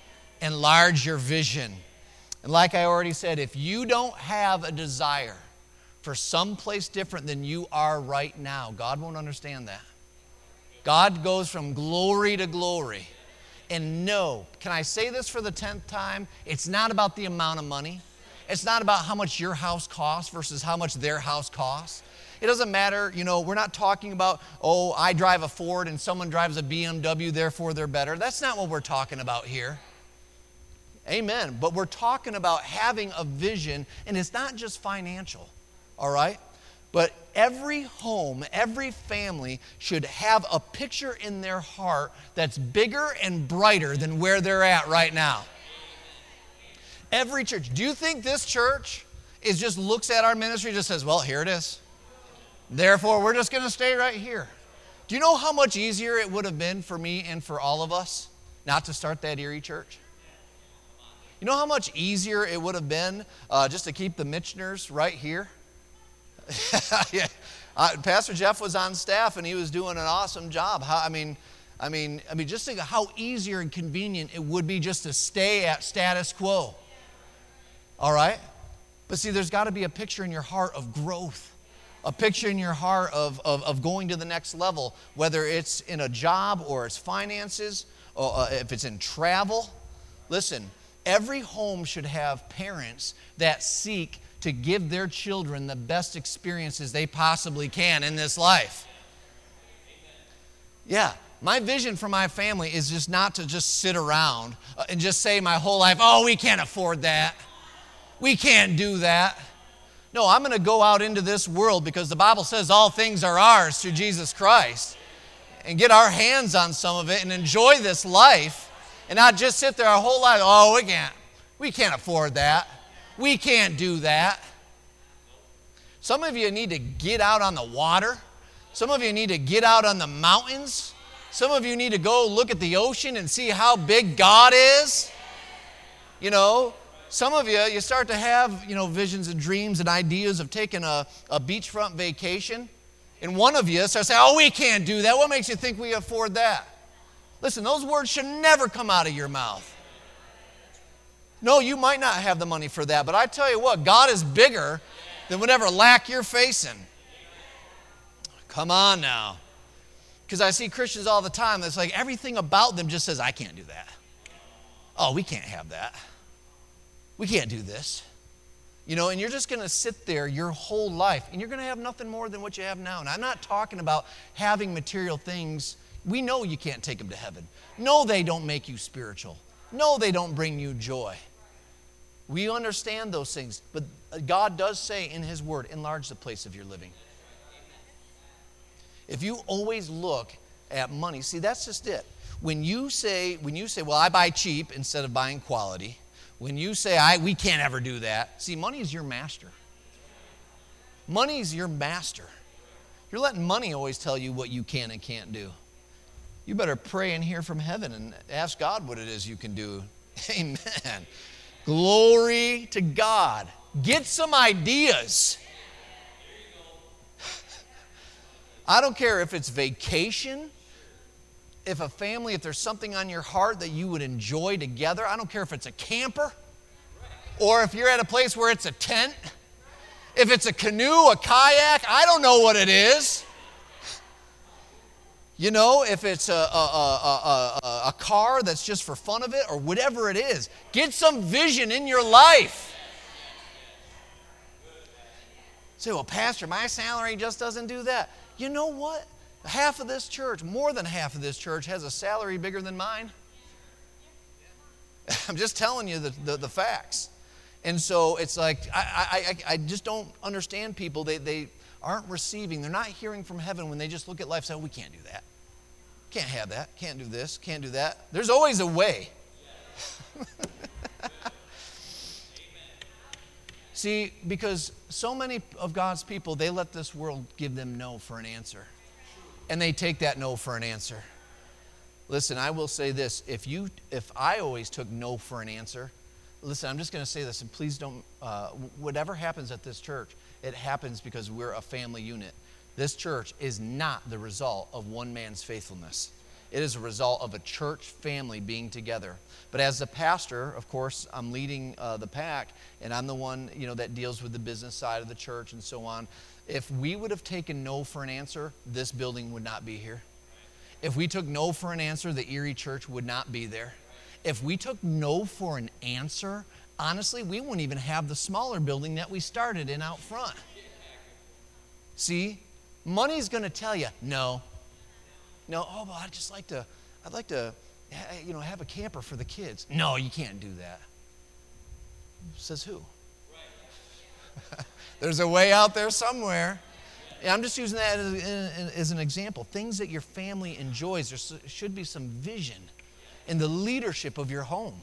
enlarge your vision. And like I already said, if you don't have a desire for someplace different than you are right now, God won't understand that. God goes from glory to glory. And no, can I say this for the 10th time? It's not about the amount of money. It's not about how much your house costs versus how much their house costs. It doesn't matter, we're not talking about, I drive a Ford and someone drives a BMW, therefore they're better. That's not what we're talking about here. Amen. But we're talking about having a vision, and it's not just financial, all right? But every home, every family should have a picture in their heart that's bigger and brighter than where they're at right now. Every church. Do you think this church just looks at our ministry and just says, well, here it is. Therefore, we're just going to stay right here. Do you know how much easier it would have been for me and for all of us not to start that Erie church? You know how much easier it would have been just to keep the Mitchners right here? Yeah. Pastor Jeff was on staff and he was doing an awesome job. Just think of how easier and convenient it would be just to stay at status quo. All right? But see, there's got to be a picture in your heart of growth, a picture in your heart of going to the next level, whether it's in a job or it's finances, or if it's in travel. Listen, every home should have parents that seek to give their children the best experiences they possibly can in this life. Yeah, my vision for my family is just not to just sit around and just say my whole life, we can't afford that. We can't do that. No, I'm going to go out into this world because the Bible says all things are ours through Jesus Christ, and get our hands on some of it and enjoy this life and not just sit there our whole life, we can't afford that. We can't do that. Some of you need to get out on the water. Some of you need to get out on the mountains. Some of you need to go look at the ocean and see how big God is. Some of you start to have, visions and dreams and ideas of taking a beachfront vacation. And one of you starts saying, we can't do that. What makes you think we afford that? Listen, those words should never come out of your mouth. No, you might not have the money for that, but I tell you what, God is bigger than whatever lack you're facing. Come on now. Because I see Christians all the time that's like everything about them just says, I can't do that. We can't have that. We can't do this. And you're just going to sit there your whole life, and you're going to have nothing more than what you have now. And I'm not talking about having material things. We know you can't take them to heaven. No, they don't make you spiritual. No, they don't bring you joy. We understand those things, but God does say in His Word, enlarge the place of your living. If you always look at money, see, that's just it. When you say, well, I buy cheap instead of buying quality, when you say, we can't ever do that, see, money is your master. Money is your master. You're letting money always tell you what you can and can't do. You better pray and hear from heaven and ask God what it is you can do. Amen. Glory to God. Get some ideas. I don't care if it's vacation, if there's something on your heart that you would enjoy together. I don't care if it's a camper or if you're at a place where it's a tent. If it's a canoe, a kayak, I don't know what it is. If it's a car that's just for fun of it or whatever it is, get some vision in your life. Say, well, Pastor, my salary just doesn't do that. You know what? Half of this church, more than half of this church, has a salary bigger than mine. I'm just telling you the facts. And so it's like, I just don't understand people. They aren't receiving. They're not hearing from heaven when they just look at life and say, we can't do that. Can't have that. Can't do this. Can't do that. There's always a way. See, because so many of God's people, they let this world give them no for an answer. And they take that no for an answer. Listen, I will say this. If I always took no for an answer, listen, I'm just going to say this, and please don't, whatever happens at this church, it happens because we're a family unit. This church is not the result of one man's faithfulness. It is a result of a church family being together. But as the pastor, of course, I'm leading the pack, and I'm the one, that deals with the business side of the church and so on. If we would have taken no for an answer, this building would not be here. If we took no for an answer, the Erie Church would not be there. If we took no for an answer, honestly, we wouldn't even have the smaller building that we started in out front. See, money's going to tell you, no, oh, but I'd like to, have a camper for the kids. No, you can't do that. Says who? There's a way out there somewhere. I'm just using that as an example. Things that your family enjoys. There should be some vision in the leadership of your home.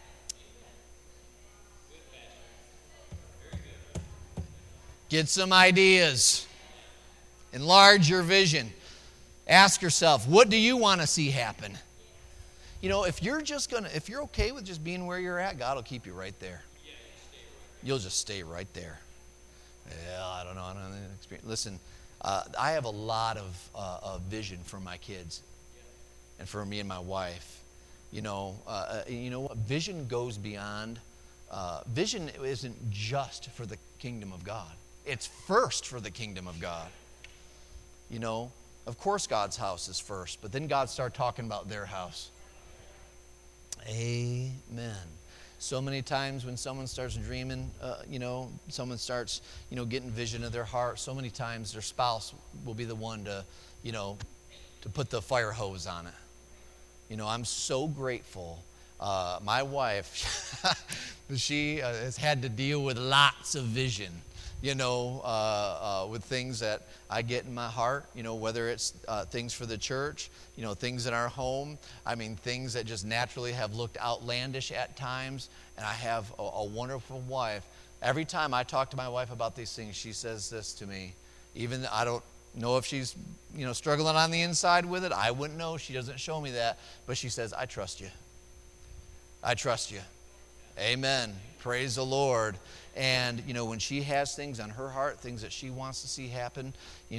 Get some ideas. Enlarge your vision. Ask yourself, what do you want to see happen? If you're okay with just being where you're at, God will keep you right there. You'll just stay right there. Yeah, I don't know. Listen, I have a lot of vision for my kids and for me and my wife. You know what? Vision goes beyond. Vision isn't just for the kingdom of God. It's first for the kingdom of God. Of course God's house is first, but then God started talking about their house. Amen. So many times when someone starts dreaming, someone starts, getting vision of their heart, so many times their spouse will be the one to put the fire hose on it. I'm so grateful. My wife, she has had to deal with lots of vision, with things that I get in my heart, whether it's things for the church, things in our home. Things that just naturally have looked outlandish at times. And I have a wonderful wife. Every time I talk to my wife about these things, she says this to me. Even I don't know if she's, struggling on the inside with it. I wouldn't know. She doesn't show me that. But she says, I trust you. I trust you. Amen. Praise the Lord. And, when she has things on her heart, things that she wants to see happen,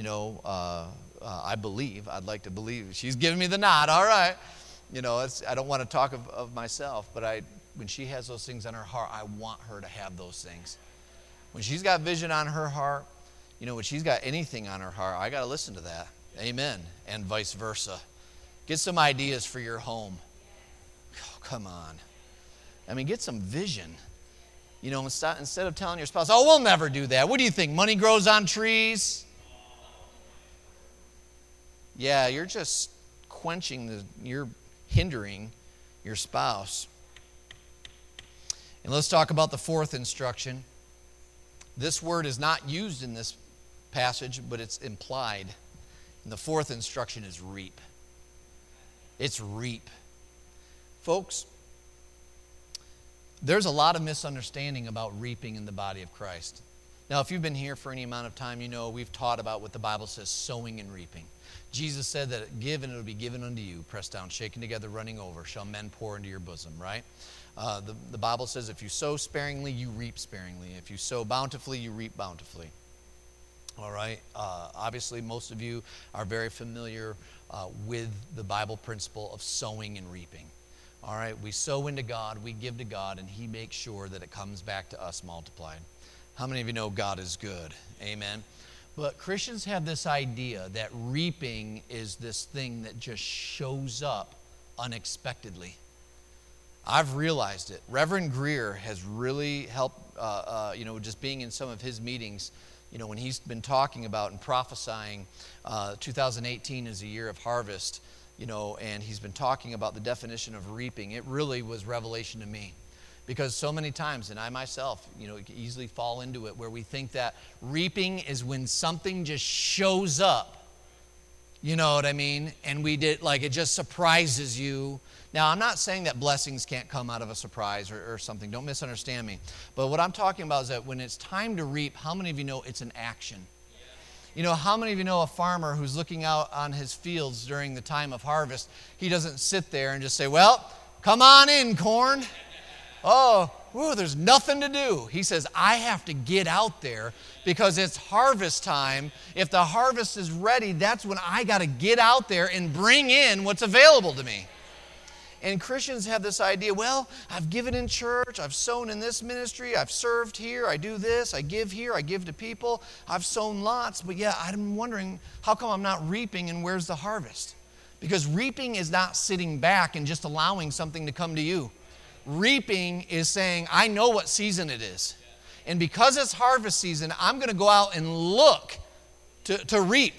I believe, I'd like to believe. She's giving me the nod. All right. I don't want to talk of myself, but when she has those things on her heart, I want her to have those things. When she's got vision on her heart, when she's got anything on her heart, I got to listen to that. Amen. And vice versa. Get some ideas for your home. Oh, come on. Get some vision. Instead of telling your spouse, oh, we'll never do that. What do you think? Money grows on trees? Yeah, you're just you're hindering your spouse. And let's talk about the fourth instruction. This word is not used in this passage, but it's implied. And the fourth instruction is reap. It's reap. Folks, there's a lot of misunderstanding about reaping in the body of Christ. Now, if you've been here for any amount of time, we've taught about what the Bible says, sowing and reaping. Jesus said that give and it will be given unto you, pressed down, shaken together, running over, shall men pour into your bosom, right? The Bible says if you sow sparingly, you reap sparingly. If you sow bountifully, you reap bountifully. All right? Obviously, most of you are very familiar with the Bible principle of sowing and reaping. All right, we sow into God, we give to God, and He makes sure that it comes back to us multiplied. How many of you know God is good? Amen. But Christians have this idea that reaping is this thing that just shows up unexpectedly. I've realized it. Reverend Greer has really helped, just being in some of his meetings, when he's been talking about and prophesying 2018 is a year of harvest, and he's been talking about the definition of reaping. It really was revelation to me. Because so many times, and I myself, easily fall into it, where we think that reaping is when something just shows up. You know what I mean? And it just surprises you. Now, I'm not saying that blessings can't come out of a surprise or something. Don't misunderstand me. But what I'm talking about is that when it's time to reap, how many of you know it's an action? How many of you know a farmer who's looking out on his fields during the time of harvest? He doesn't sit there and just say, well, come on in, corn. There's nothing to do. He says, I have to get out there because it's harvest time. If the harvest is ready, that's when I got to get out there and bring in what's available to me. And Christians have this idea, well, I've given in church, I've sown in this ministry, I've served here, I do this, I give here, I give to people, I've sown lots, but yeah, I'm wondering, how come I'm not reaping and where's the harvest? Because reaping is not sitting back and just allowing something to come to you. Reaping is saying, I know what season it is. And because it's harvest season, I'm going to go out and look to reap.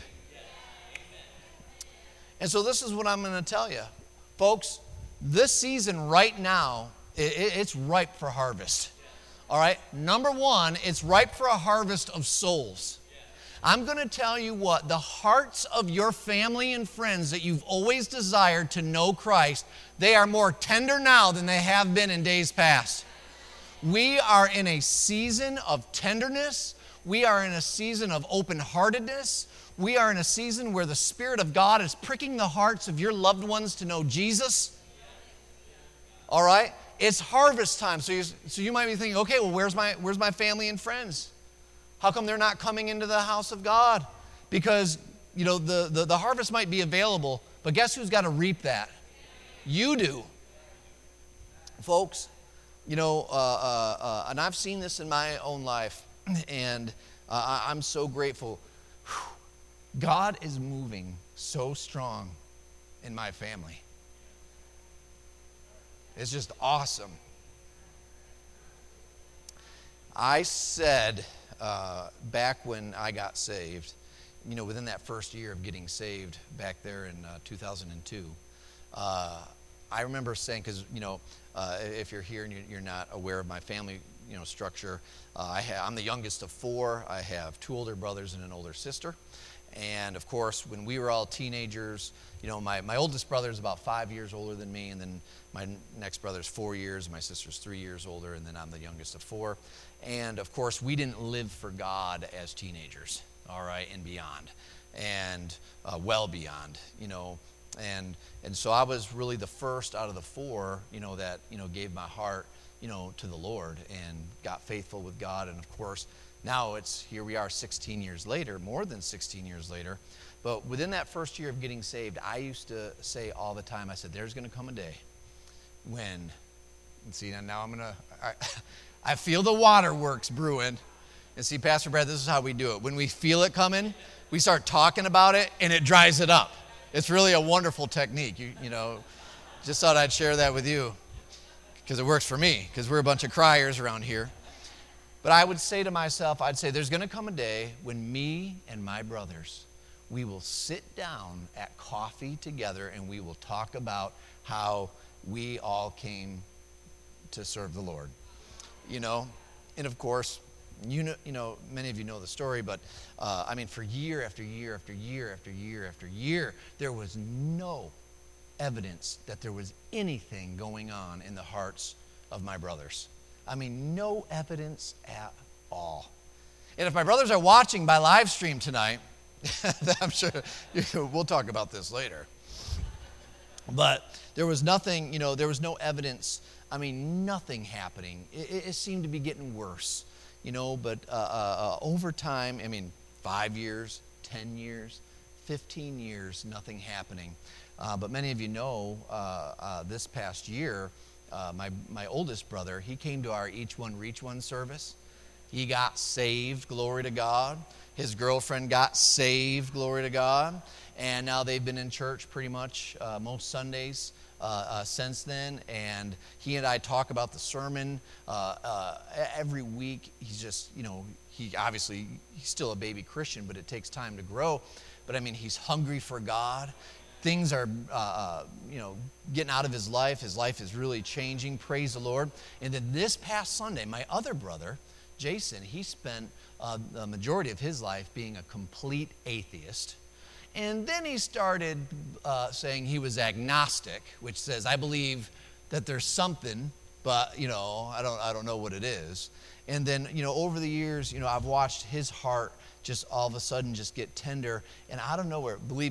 And so this is what I'm going to tell you. Folks, this season right now, it's ripe for harvest. All right? Number one, it's ripe for a harvest of souls. I'm going to tell you what, the hearts of your family and friends that you've always desired to know Christ, they are more tender now than they have been in days past. We are in a season of tenderness. We are in a season of open-heartedness. We are in a season where the Spirit of God is pricking the hearts of your loved ones to know Jesus. All right? It's harvest time. So you might be thinking, okay, well, where's my family and friends? How come they're not coming into the house of God? Because, the harvest might be available, but guess who's got to reap that? You do. Folks, and I've seen this in my own life, and I'm so grateful. God is moving so strong in my family. It's just awesome. I said back when I got saved, within that first year of getting saved back there in 2002, I remember saying, because, if you're here and you're not aware of my family, structure, I'm the youngest of four. I have two older brothers and an older sister. And, of course, when we were all teenagers, my oldest brother is about 5 years older than me, and then my next brother's 4 years, my sister's 3 years older, and then I'm the youngest of four. And, of course, we didn't live for God as teenagers, all right, and beyond, and well beyond, And so I was really the first out of the four, that, gave my heart, to the Lord and got faithful with God. And, of course, now here we are 16 years later, more than 16 years later. But within that first year of getting saved, I used to say all the time, I said, there's going to come a day when, and see, now I feel the waterworks brewing. And see, Pastor Brad, this is how we do it. When we feel it coming, we start talking about it, and it dries it up. It's really a wonderful technique. Just thought I'd share that with you because it works for me, because we're a bunch of criers around here. But I would say to myself, there's going to come a day when me and my brothers, we will sit down at coffee together and we will talk about how we all came to serve the Lord. And of course, many of you know the story, but for year after year after year after year after year, there was no evidence that there was anything going on in the hearts of my brothers. No evidence at all. And if my brothers are watching by live stream tonight, I'm sure we'll talk about this later. But there was nothing, there was no evidence. Nothing happening. It seemed to be getting worse, but over time, 5 years, 10 years, 15 years, nothing happening. But many of you know, this past year, my oldest brother, he came to our Each One Reach One service. He got saved, glory to God. His girlfriend got saved, glory to God. And now they've been in church pretty much most Sundays since then. And he and I talk about the sermon every week. He's just, he's still a baby Christian, but it takes time to grow. But he's hungry for God. Things are, getting out of his life. His life is really changing. Praise the Lord. And then this past Sunday, my other brother, Jason, he spent the majority of his life being a complete atheist. And then he started saying he was agnostic, which says, I believe that there's something, but, I don't know what it is. And then, over the years, I've watched his heart just all of a sudden just get tender. And out of nowhere, believe me,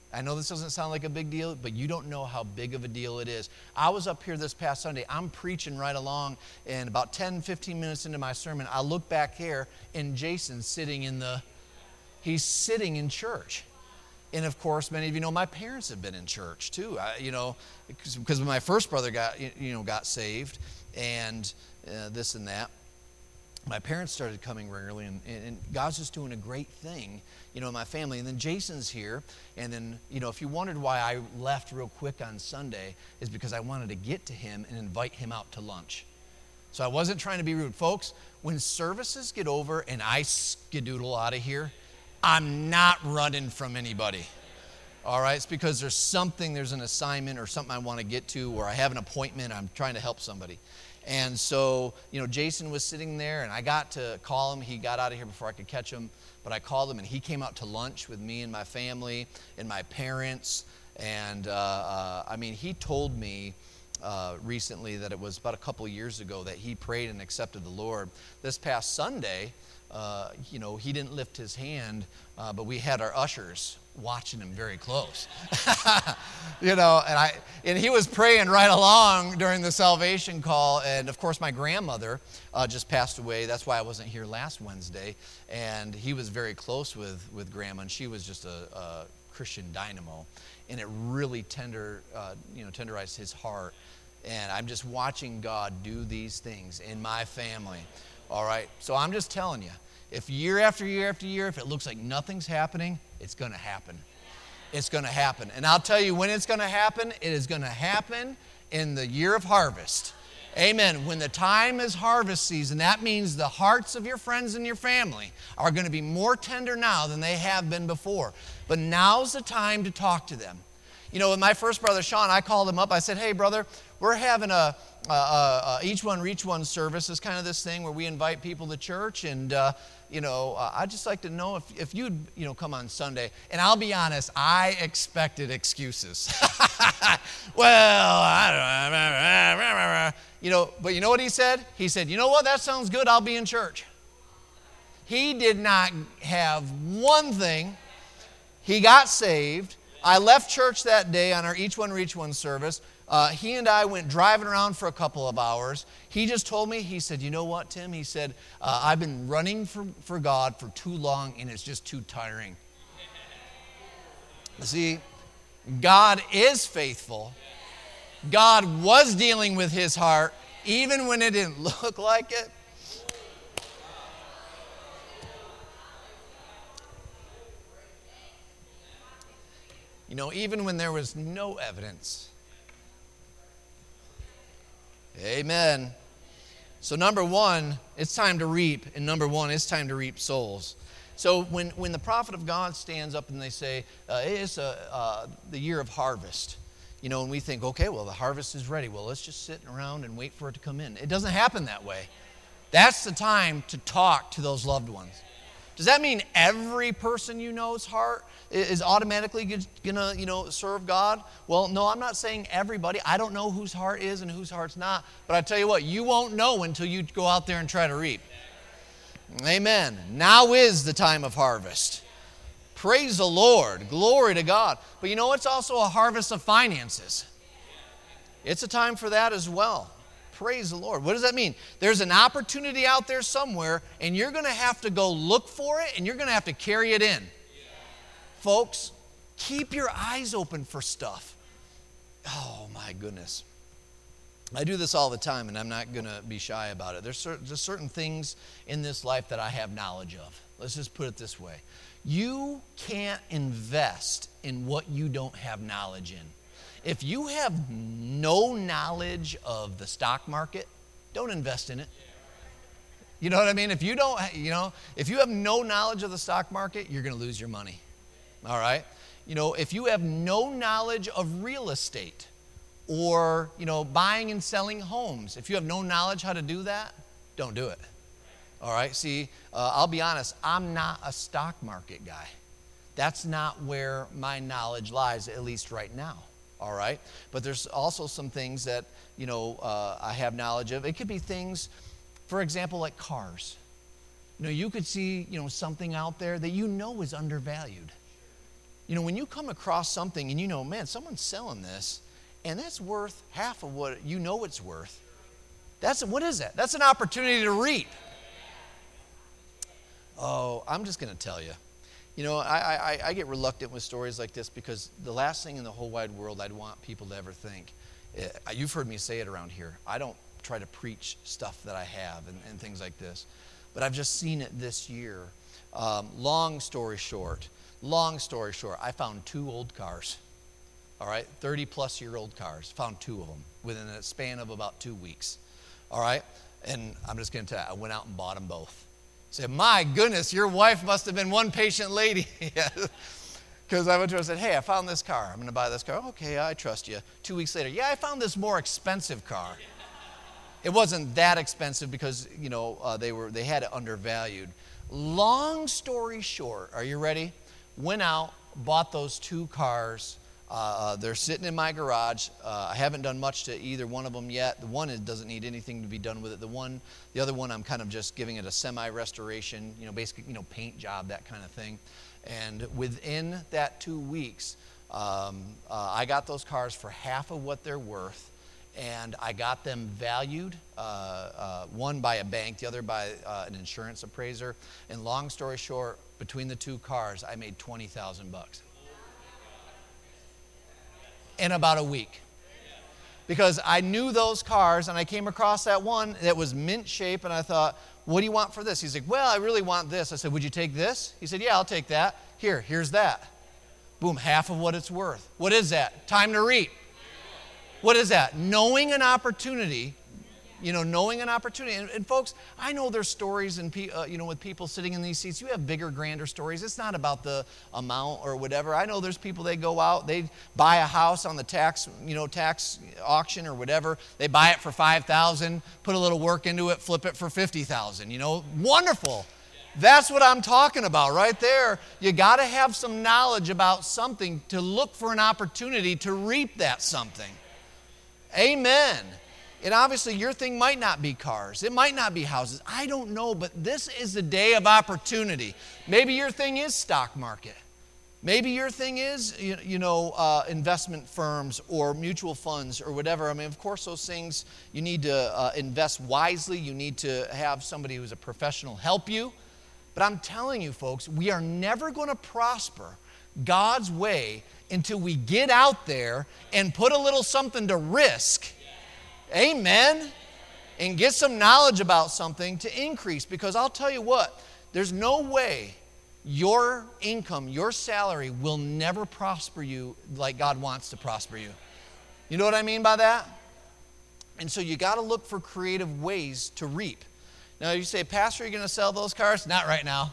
I know this doesn't sound like a big deal, but you don't know how big of a deal it is. I was up here this past Sunday. I'm preaching right along, and about 10, 15 minutes into my sermon, I look back here, and Jason's sitting he's sitting in church. And of course, many of you know my parents have been in church too. Because when my first brother got saved, and this and that, my parents started coming regularly, and God's just doing a great thing, in my family. And then Jason's here, and then, if you wondered why I left real quick on Sunday, is because I wanted to get to him and invite him out to lunch. So I wasn't trying to be rude. Folks, when services get over and I skedoodle out of here, I'm not running from anybody. All right? It's because there's an assignment or something I want to get to, or I have an appointment, I'm trying to help somebody. And so, Jason was sitting there, and I got to call him. He got out of here before I could catch him, but I called him, and he came out to lunch with me and my family and my parents. And, he told me recently that it was about a couple years ago that he prayed and accepted the Lord. This past Sunday, he didn't lift his hand, but we had our ushers watching him very close. And he was praying right along during the salvation call. And of course, my grandmother just passed away. That's why I wasn't here last Wednesday. And he was very close with Grandma, and she was just a Christian dynamo. And it really tenderized his heart. And I'm just watching God do these things in my family. All right, so I'm just telling you, if year after year after year, if it looks like nothing's happening, it's going to happen. It's going to happen. And I'll tell you when it's going to happen. It is going to happen in the year of harvest. Amen. When the time is harvest season, that means the hearts of your friends and your family are going to be more tender now than they have been before. But now's the time to talk to them. With my first brother, Sean, I called him up. I said, hey, brother, we're having a each one reach one service. Is kind of this thing where we invite people to church. And, I'd just like to know if you'd, come on Sunday. And I'll be honest, I expected excuses. Well, I don't know. But you know what he said? He said, you know what, that sounds good. I'll be in church. He did not have one thing. He got saved. I left church that day on our Each One Reach One service. He and I went driving around for a couple of hours. He just told me, he said, you know what, Tim? He said, I've been running for God for too long, and it's just too tiring. See, God is faithful. God was dealing with his heart, even when it didn't look like it. Even when there was no evidence. Amen. So number one, it's time to reap. And number one, it's time to reap souls. So when the prophet of God stands up and they say, it's the year of harvest, and we think, okay, well, the harvest is ready. Well, let's just sit around and wait for it to come in. It doesn't happen that way. That's the time to talk to those loved ones. Does that mean every person you know's heart is automatically going to, serve God? Well, no, I'm not saying everybody. I don't know whose heart is and whose heart's not. But I tell you what, you won't know until you go out there and try to reap. Amen. Now is the time of harvest. Praise the Lord. Glory to God. But it's also a harvest of finances. It's a time for that as well. Praise the Lord. What does that mean? There's an opportunity out there somewhere, and you're going to have to go look for it, and you're going to have to carry it in. Folks, keep your eyes open for stuff. Oh, my goodness. I do this all the time, and I'm not going to be shy about it. There's certain things in this life that I have knowledge of. Let's just put it this way. You can't invest in what you don't have knowledge in. If you have no knowledge of the stock market, don't invest in it. You know what I mean? If you don't, if you have no knowledge of the stock market, you're going to lose your money. All right? If you have no knowledge of real estate or, buying and selling homes, if you have no knowledge how to do that, don't do it. All right? See, I'll be honest, I'm not a stock market guy. That's not where my knowledge lies, at least right now. All right? But there's also some things that, I have knowledge of. It could be things, for example, like cars. You could see, something out there that is undervalued. When you come across something and man, someone's selling this, and that's worth half of what it's worth. What is that? That's an opportunity to reap. Oh, I'm just going to tell you. I get reluctant with stories like this because the last thing in the whole wide world I'd want people to ever think, you've heard me say it around here, I don't try to preach stuff that I have and things like this, but I've just seen it this year. Long story short, I found 2 old cars, all right, 30-plus-year-old cars, found 2 of them within a span of about 2 weeks, all right, and I'm just going to tell you, I went out and bought them both. Said, my goodness, your wife must have been one patient lady. Because I went to her and said, hey, I found this car. I'm going to buy this car. Okay, I trust you. 2 weeks later, yeah, I found this more expensive car. It wasn't that expensive because, they had it undervalued. Long story short, are you ready? Went out, bought those 2 cars. They're sitting in my garage. I haven't done much to either one of them yet. The one doesn't need anything to be done with it. The other one, I'm kind of just giving it a semi-restoration, basically, paint job, that kind of thing. And within that 2 weeks, I got those cars for half of what they're worth, and I got them valued, one by a bank, the other by an insurance appraiser. And long story short, between the 2 cars, I made $20,000 in about a week. Because I knew those cars, and I came across that one that was mint shape, and I thought, what do you want for this? He's like, well, I really want this. I said, would you take this? He said, yeah, I'll take that. Here's that. Boom, half of what it's worth. What is that? Time to reap. What is that? Knowing an opportunity. Knowing an opportunity. And folks, I know there's stories and with people sitting in these seats. You have bigger, grander stories. It's not about the amount or whatever. I know there's people, they go out, they buy a house on the tax auction or whatever. They buy it for $5,000, put a little work into it, flip it for $50,000. Wonderful. That's what I'm talking about right there. You got to have some knowledge about something to look for an opportunity to reap that something. Amen. And obviously your thing might not be cars. It might not be houses. I don't know, but this is the day of opportunity. Maybe your thing is stock market. Maybe your thing is, investment firms or mutual funds or whatever. I mean, of course, those things, you need to invest wisely. You need to have somebody who's a professional help you. But I'm telling you, folks, we are never going to prosper God's way until we get out there and put a little something to risk. Amen. And get some knowledge about something to increase. Because I'll tell you what, there's no way your income, your salary will never prosper you like God wants to prosper you. You know what I mean by that? And so you got to look for creative ways to reap. Now you say, Pastor, are you going to sell those cars? Not right now.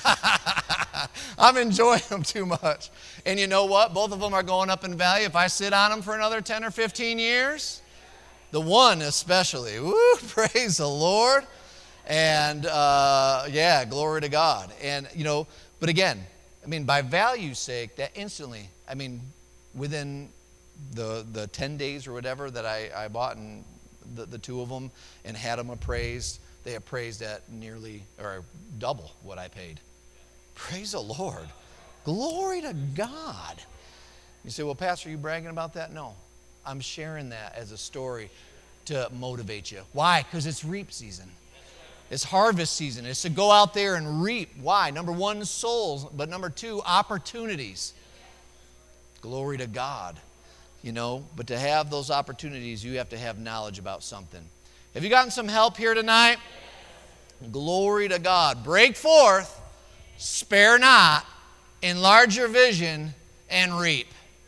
I'm enjoying them too much. And you know what? Both of them are going up in value. If I sit on them for another 10 or 15 years, the one especially, woo, praise the Lord. And glory to God. And, but again, by value's sake, that instantly, within the 10 days or whatever that I bought and the 2 of them and had them appraised, they appraised at nearly or double what I paid. Praise the Lord. Glory to God. You say, well, Pastor, are you bragging about that? No. I'm sharing that as a story to motivate you. Why? Because it's reap season. It's harvest season. It's to go out there and reap. Why? Number 1, souls. But number 2, opportunities. Glory to God. But to have those opportunities, you have to have knowledge about something. Have you gotten some help here tonight? Glory to God. Break forth, spare not, enlarge your vision, and reap.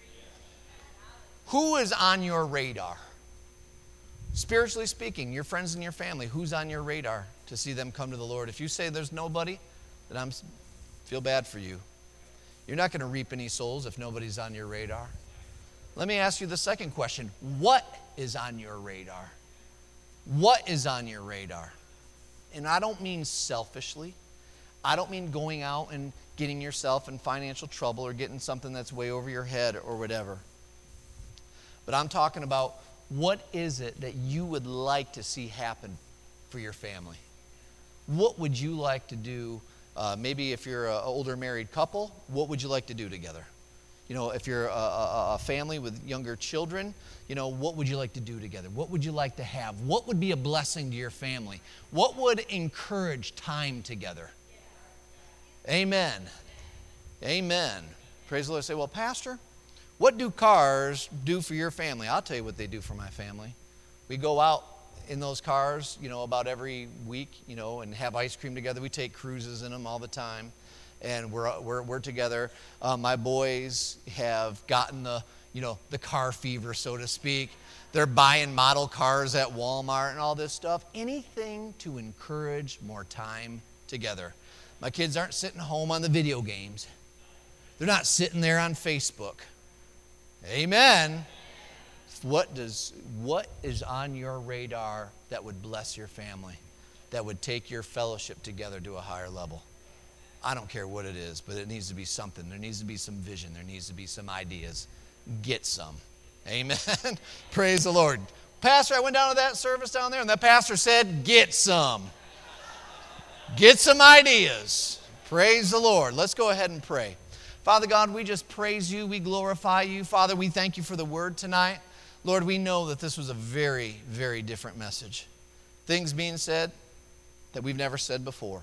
Who is on your radar? Spiritually speaking, your friends and your family, who's on your radar to see them come to the Lord? If you say there's nobody, then I feel bad for you. You're not going to reap any souls if nobody's on your radar. Let me ask you the second question. What is on your radar? What is on your radar? And I don't mean selfishly. I don't mean going out and getting yourself in financial trouble or getting something that's way over your head or whatever. But I'm talking about, what is it that you would like to see happen for your family? What would you like to do? Maybe if you're an older married couple, what would you like to do together? if you're a family with younger children, what would you like to do together? What would you like to have? What would be a blessing to your family? What would encourage time together? Amen. Amen. Praise the Lord. Say, well, Pastor, what do cars do for your family? I'll tell you what they do for my family. We go out in those cars, about every week, and have ice cream together. We take cruises in them all the time, and we're together. My boys have gotten the car fever, so to speak. They're buying model cars at Walmart and all this stuff. Anything to encourage more time together. My kids aren't sitting home on the video games. They're not sitting there on Facebook. Amen. What is on your radar that would bless your family, that would take your fellowship together to a higher level? I don't care what it is, but it needs to be something. There needs to be some vision. There needs to be some ideas. Get some. Amen. Praise the Lord. Pastor, I went down to that service down there, and that pastor said, get some. Get some ideas. Praise the Lord. Let's go ahead and pray. Father God, we just praise you. We glorify you. Father, we thank you for the word tonight. Lord, we know that this was a very, very different message. Things being said that we've never said before.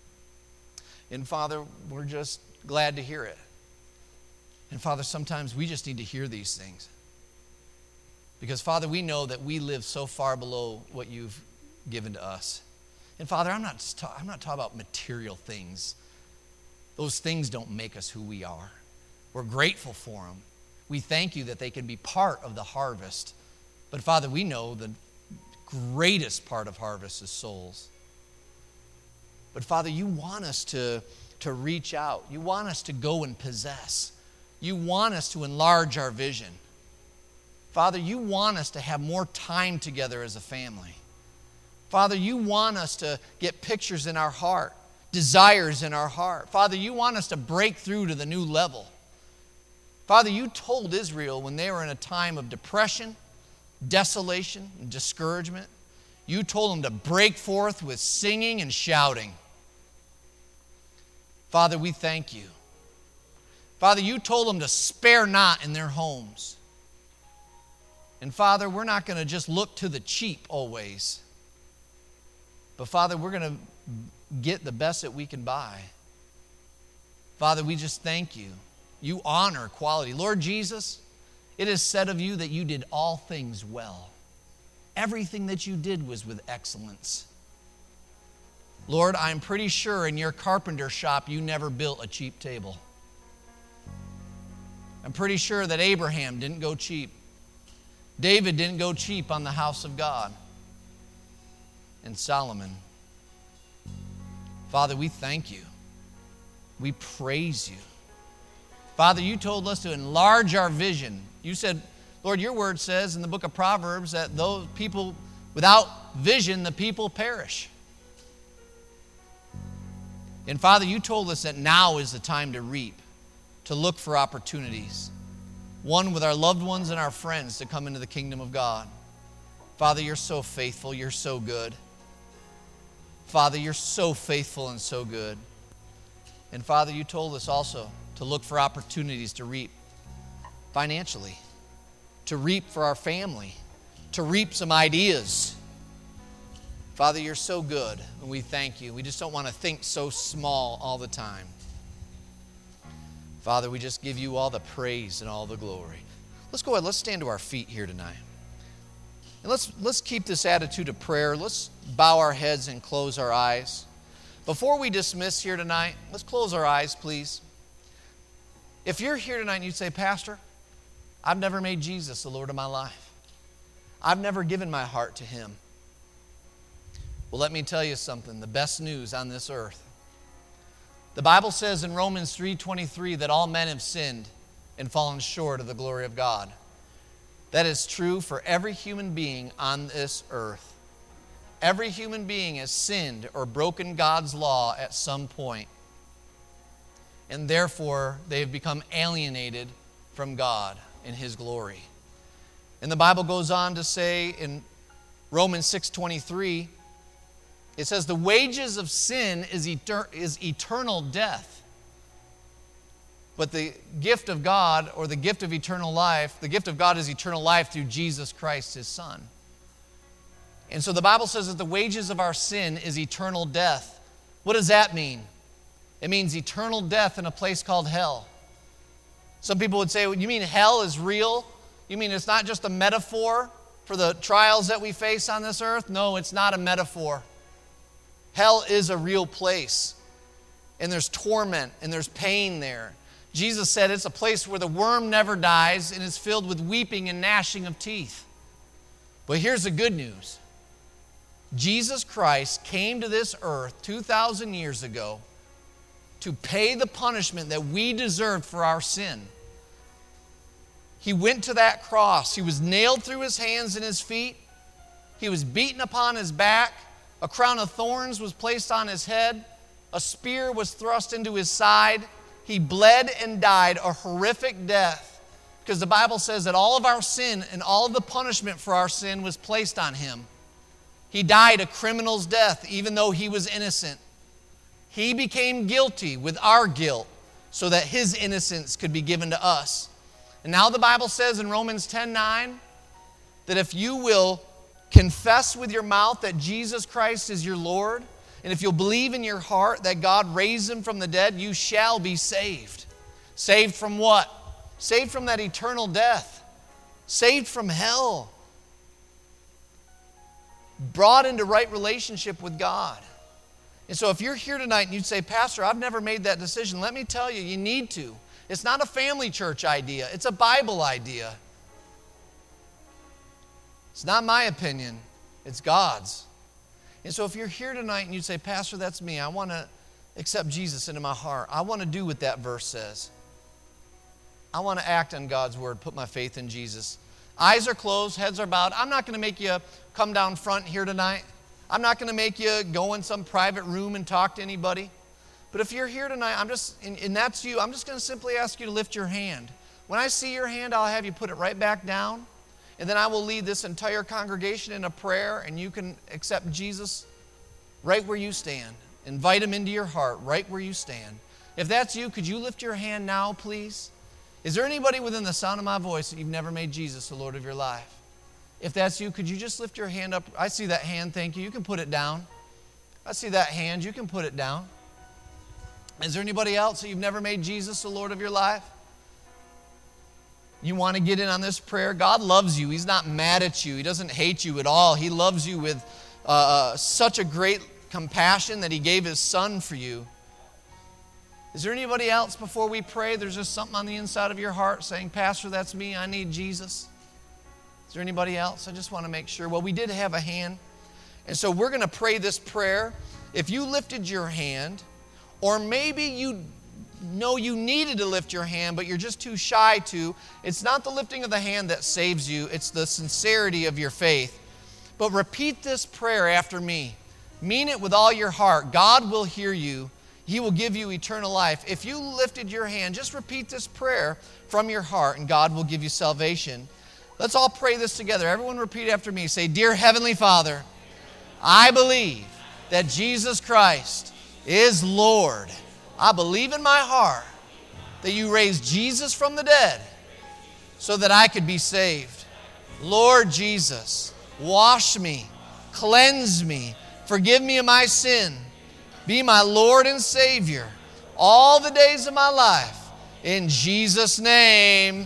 And Father, we're just glad to hear it. And Father, sometimes we just need to hear these things. Because Father, we know that we live so far below what you've given to us. And Father, I'm not talking about material things. Those things don't make us who we are. We're grateful for them. We thank you that they can be part of the harvest. But Father, we know the greatest part of harvest is souls. But Father, you want us to reach out. You want us to go and possess. You want us to enlarge our vision. Father, you want us to have more time together as a family. Father, you want us to get pictures in our heart, desires in our heart. Father, you want us to break through to the new level. Father, you told Israel when they were in a time of depression, desolation, and discouragement, you told them to break forth with singing and shouting. Father, we thank you. Father, you told them to spare not in their homes. And Father, we're not going to just look to the cheap always. But Father, we're going to get the best that we can buy. Father, we just thank you. You honor quality. Lord Jesus, it is said of you that you did all things well. Everything that you did was with excellence. Lord, I'm pretty sure in your carpenter shop you never built a cheap table. I'm pretty sure that Abraham didn't go cheap. David didn't go cheap on the house of God. And Solomon. Father, we thank you. We praise you. Father, you told us to enlarge our vision. You said, Lord, your word says in the book of Proverbs that those people without vision, the people perish. And Father, you told us that now is the time to reap, to look for opportunities. One with our loved ones and our friends to come into the kingdom of God. Father, you're so faithful. You're so good. Father, you're so faithful and so good. And Father, you told us also to look for opportunities to reap financially, to reap for our family, to reap some ideas. Father, you're so good, and we thank you. We just don't want to think so small all the time. Father, we just give you all the praise and all the glory. Let's go ahead. Let's stand to our feet here tonight. And let's keep this attitude of prayer. Let's bow our heads and close our eyes. Before we dismiss here tonight, let's close our eyes, please. If you're here tonight and you say, Pastor, I've never made Jesus the Lord of my life. I've never given my heart to him. Well, let me tell you something. The best news on this earth. The Bible says in Romans 3:23 that all men have sinned and fallen short of the glory of God. That is true for every human being on this earth. Every human being has sinned or broken God's law at some point. And therefore, they have become alienated from God and his glory. And the Bible goes on to say in Romans 6:23, it says, the wages of sin is eternal death. But the gift of God, or the gift of eternal life, the gift of God is eternal life through Jesus Christ, His Son. And so the Bible says that the wages of our sin is eternal death. What does that mean? It means eternal death in a place called hell. Some people would say, well, you mean hell is real? You mean it's not just a metaphor for the trials that we face on this earth? No, it's not a metaphor. Hell is a real place. And there's torment and there's pain there. Jesus said it's a place where the worm never dies and is filled with weeping and gnashing of teeth. But here's the good news. Jesus Christ came to this earth 2,000 years ago to pay the punishment that we deserved for our sin. He went to that cross. He was nailed through His hands and His feet. He was beaten upon His back. A crown of thorns was placed on His head. A spear was thrust into His side. He bled and died a horrific death because the Bible says that all of our sin and all of the punishment for our sin was placed on Him. He died a criminal's death even though He was innocent. He became guilty with our guilt so that His innocence could be given to us. And now the Bible says in Romans 10:9 that if you will confess with your mouth that Jesus Christ is your Lord, and if you'll believe in your heart that God raised Him from the dead, you shall be saved. Saved from what? Saved from that eternal death. Saved from hell. Brought into right relationship with God. And so if you're here tonight and you'd say, Pastor, I've never made that decision, let me tell you, you need to. It's not a family church idea. It's a Bible idea. It's not my opinion. It's God's. And so if you're here tonight and you'd say, Pastor, that's me. I want to accept Jesus into my heart. I want to do what that verse says. I want to act on God's word, put my faith in Jesus. Eyes are closed, heads are bowed. I'm not going to make you come down front here tonight. I'm not going to make you go in some private room and talk to anybody. But if you're here tonight, and that's you, I'm just going to simply ask you to lift your hand. When I see your hand, I'll have you put it right back down. And then I will lead this entire congregation in a prayer, and you can accept Jesus right where you stand. Invite Him into your heart right where you stand. If that's you, could you lift your hand now, please? Is there anybody within the sound of my voice that you've never made Jesus the Lord of your life? If that's you, could you just lift your hand up? I see that hand, thank you. You can put it down. I see that hand, you can put it down. Is there anybody else that you've never made Jesus the Lord of your life? You want to get in on this prayer? God loves you. He's not mad at you. He doesn't hate you at all. He loves you with such a great compassion that He gave His Son for you. Is there anybody else before we pray? There's just something on the inside of your heart saying, Pastor, that's me. I need Jesus. Is there anybody else? I just want to make sure. Well, we did have a hand. And so we're going to pray this prayer. If you lifted your hand, or maybe you know you needed to lift your hand, but you're just too shy to. It's not the lifting of the hand that saves you. It's the sincerity of your faith. But repeat this prayer after me. Mean it with all your heart. God will hear you. He will give you eternal life. If you lifted your hand, just repeat this prayer from your heart, and God will give you salvation. Let's all pray this together. Everyone repeat after me. Say, Dear Heavenly Father, I believe that Jesus Christ is Lord. I believe in my heart that you raised Jesus from the dead so that I could be saved. Lord Jesus, wash me, cleanse me, forgive me of my sin. Be my Lord and Savior all the days of my life. In Jesus' name,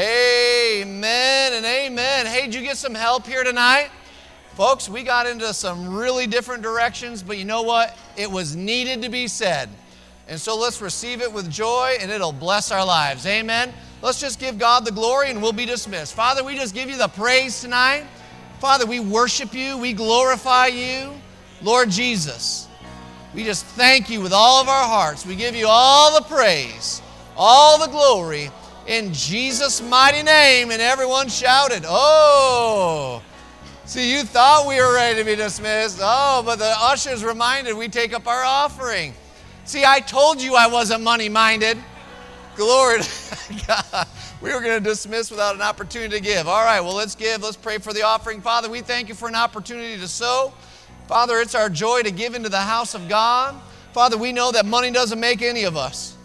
amen and amen. Hey, did you get some help here tonight? Folks, we got into some really different directions, but you know what? It was needed to be said. And so let's receive it with joy, and it'll bless our lives. Amen. Let's just give God the glory, and we'll be dismissed. Father, we just give you the praise tonight. Father, we worship you. We glorify you. Lord Jesus, we just thank you with all of our hearts. We give you all the praise, all the glory, in Jesus' mighty name. And everyone shouted, oh. See, you thought we were ready to be dismissed. Oh, but the ushers reminded we take up our offering. See, I told you I wasn't money-minded. Glory to God. We were going to dismiss without an opportunity to give. All right, well, let's give. Let's pray for the offering. Father, we thank you for an opportunity to sow. Father, it's our joy to give into the house of God. Father, we know that money doesn't make any of us.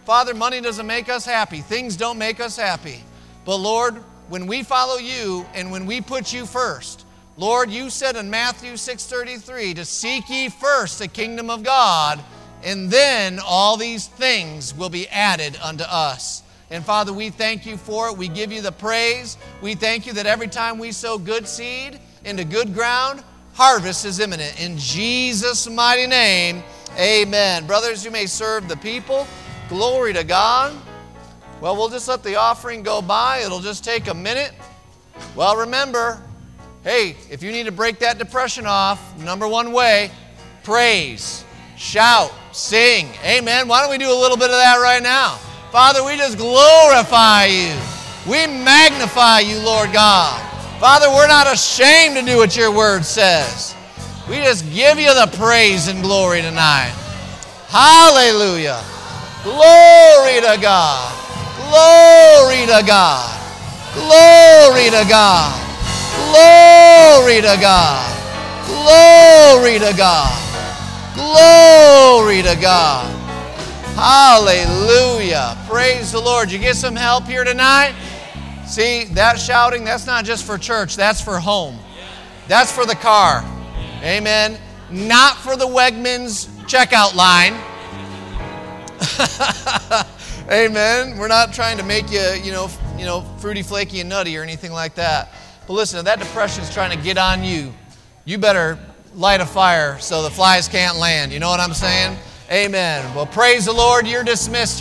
Father, money doesn't make us happy. Things don't make us happy. But Lord, when we follow you and when we put you first, Lord, you said in Matthew 6:33 to seek ye first the kingdom of God, and then all these things will be added unto us. And Father, we thank you for it. We give you the praise. We thank you that every time we sow good seed into good ground, harvest is imminent. In Jesus' mighty name, amen. Brothers, you may serve the people. Glory to God. Well, we'll just let the offering go by. It'll just take a minute. Well, remember, hey, if you need to break that depression off, number one way, praise, shout, sing. Amen. Why don't we do a little bit of that right now? Father, we just glorify you. We magnify you, Lord God. Father, we're not ashamed to do what your word says. We just give you the praise and glory tonight. Hallelujah. Glory to God. Glory to God. Glory to God. Glory to God. Glory to God. Glory to God. Hallelujah. Praise the Lord. You get some help here tonight? See, that shouting, that's not just for church. That's for home. That's for the car. Amen. Not for the Wegmans checkout line. Amen. We're not trying to make you, fruity, flaky, and nutty or anything like that. But listen, if that depression is trying to get on you, you better light a fire so the flies can't land. You know what I'm saying? Amen. Well, praise the Lord. You're dismissed.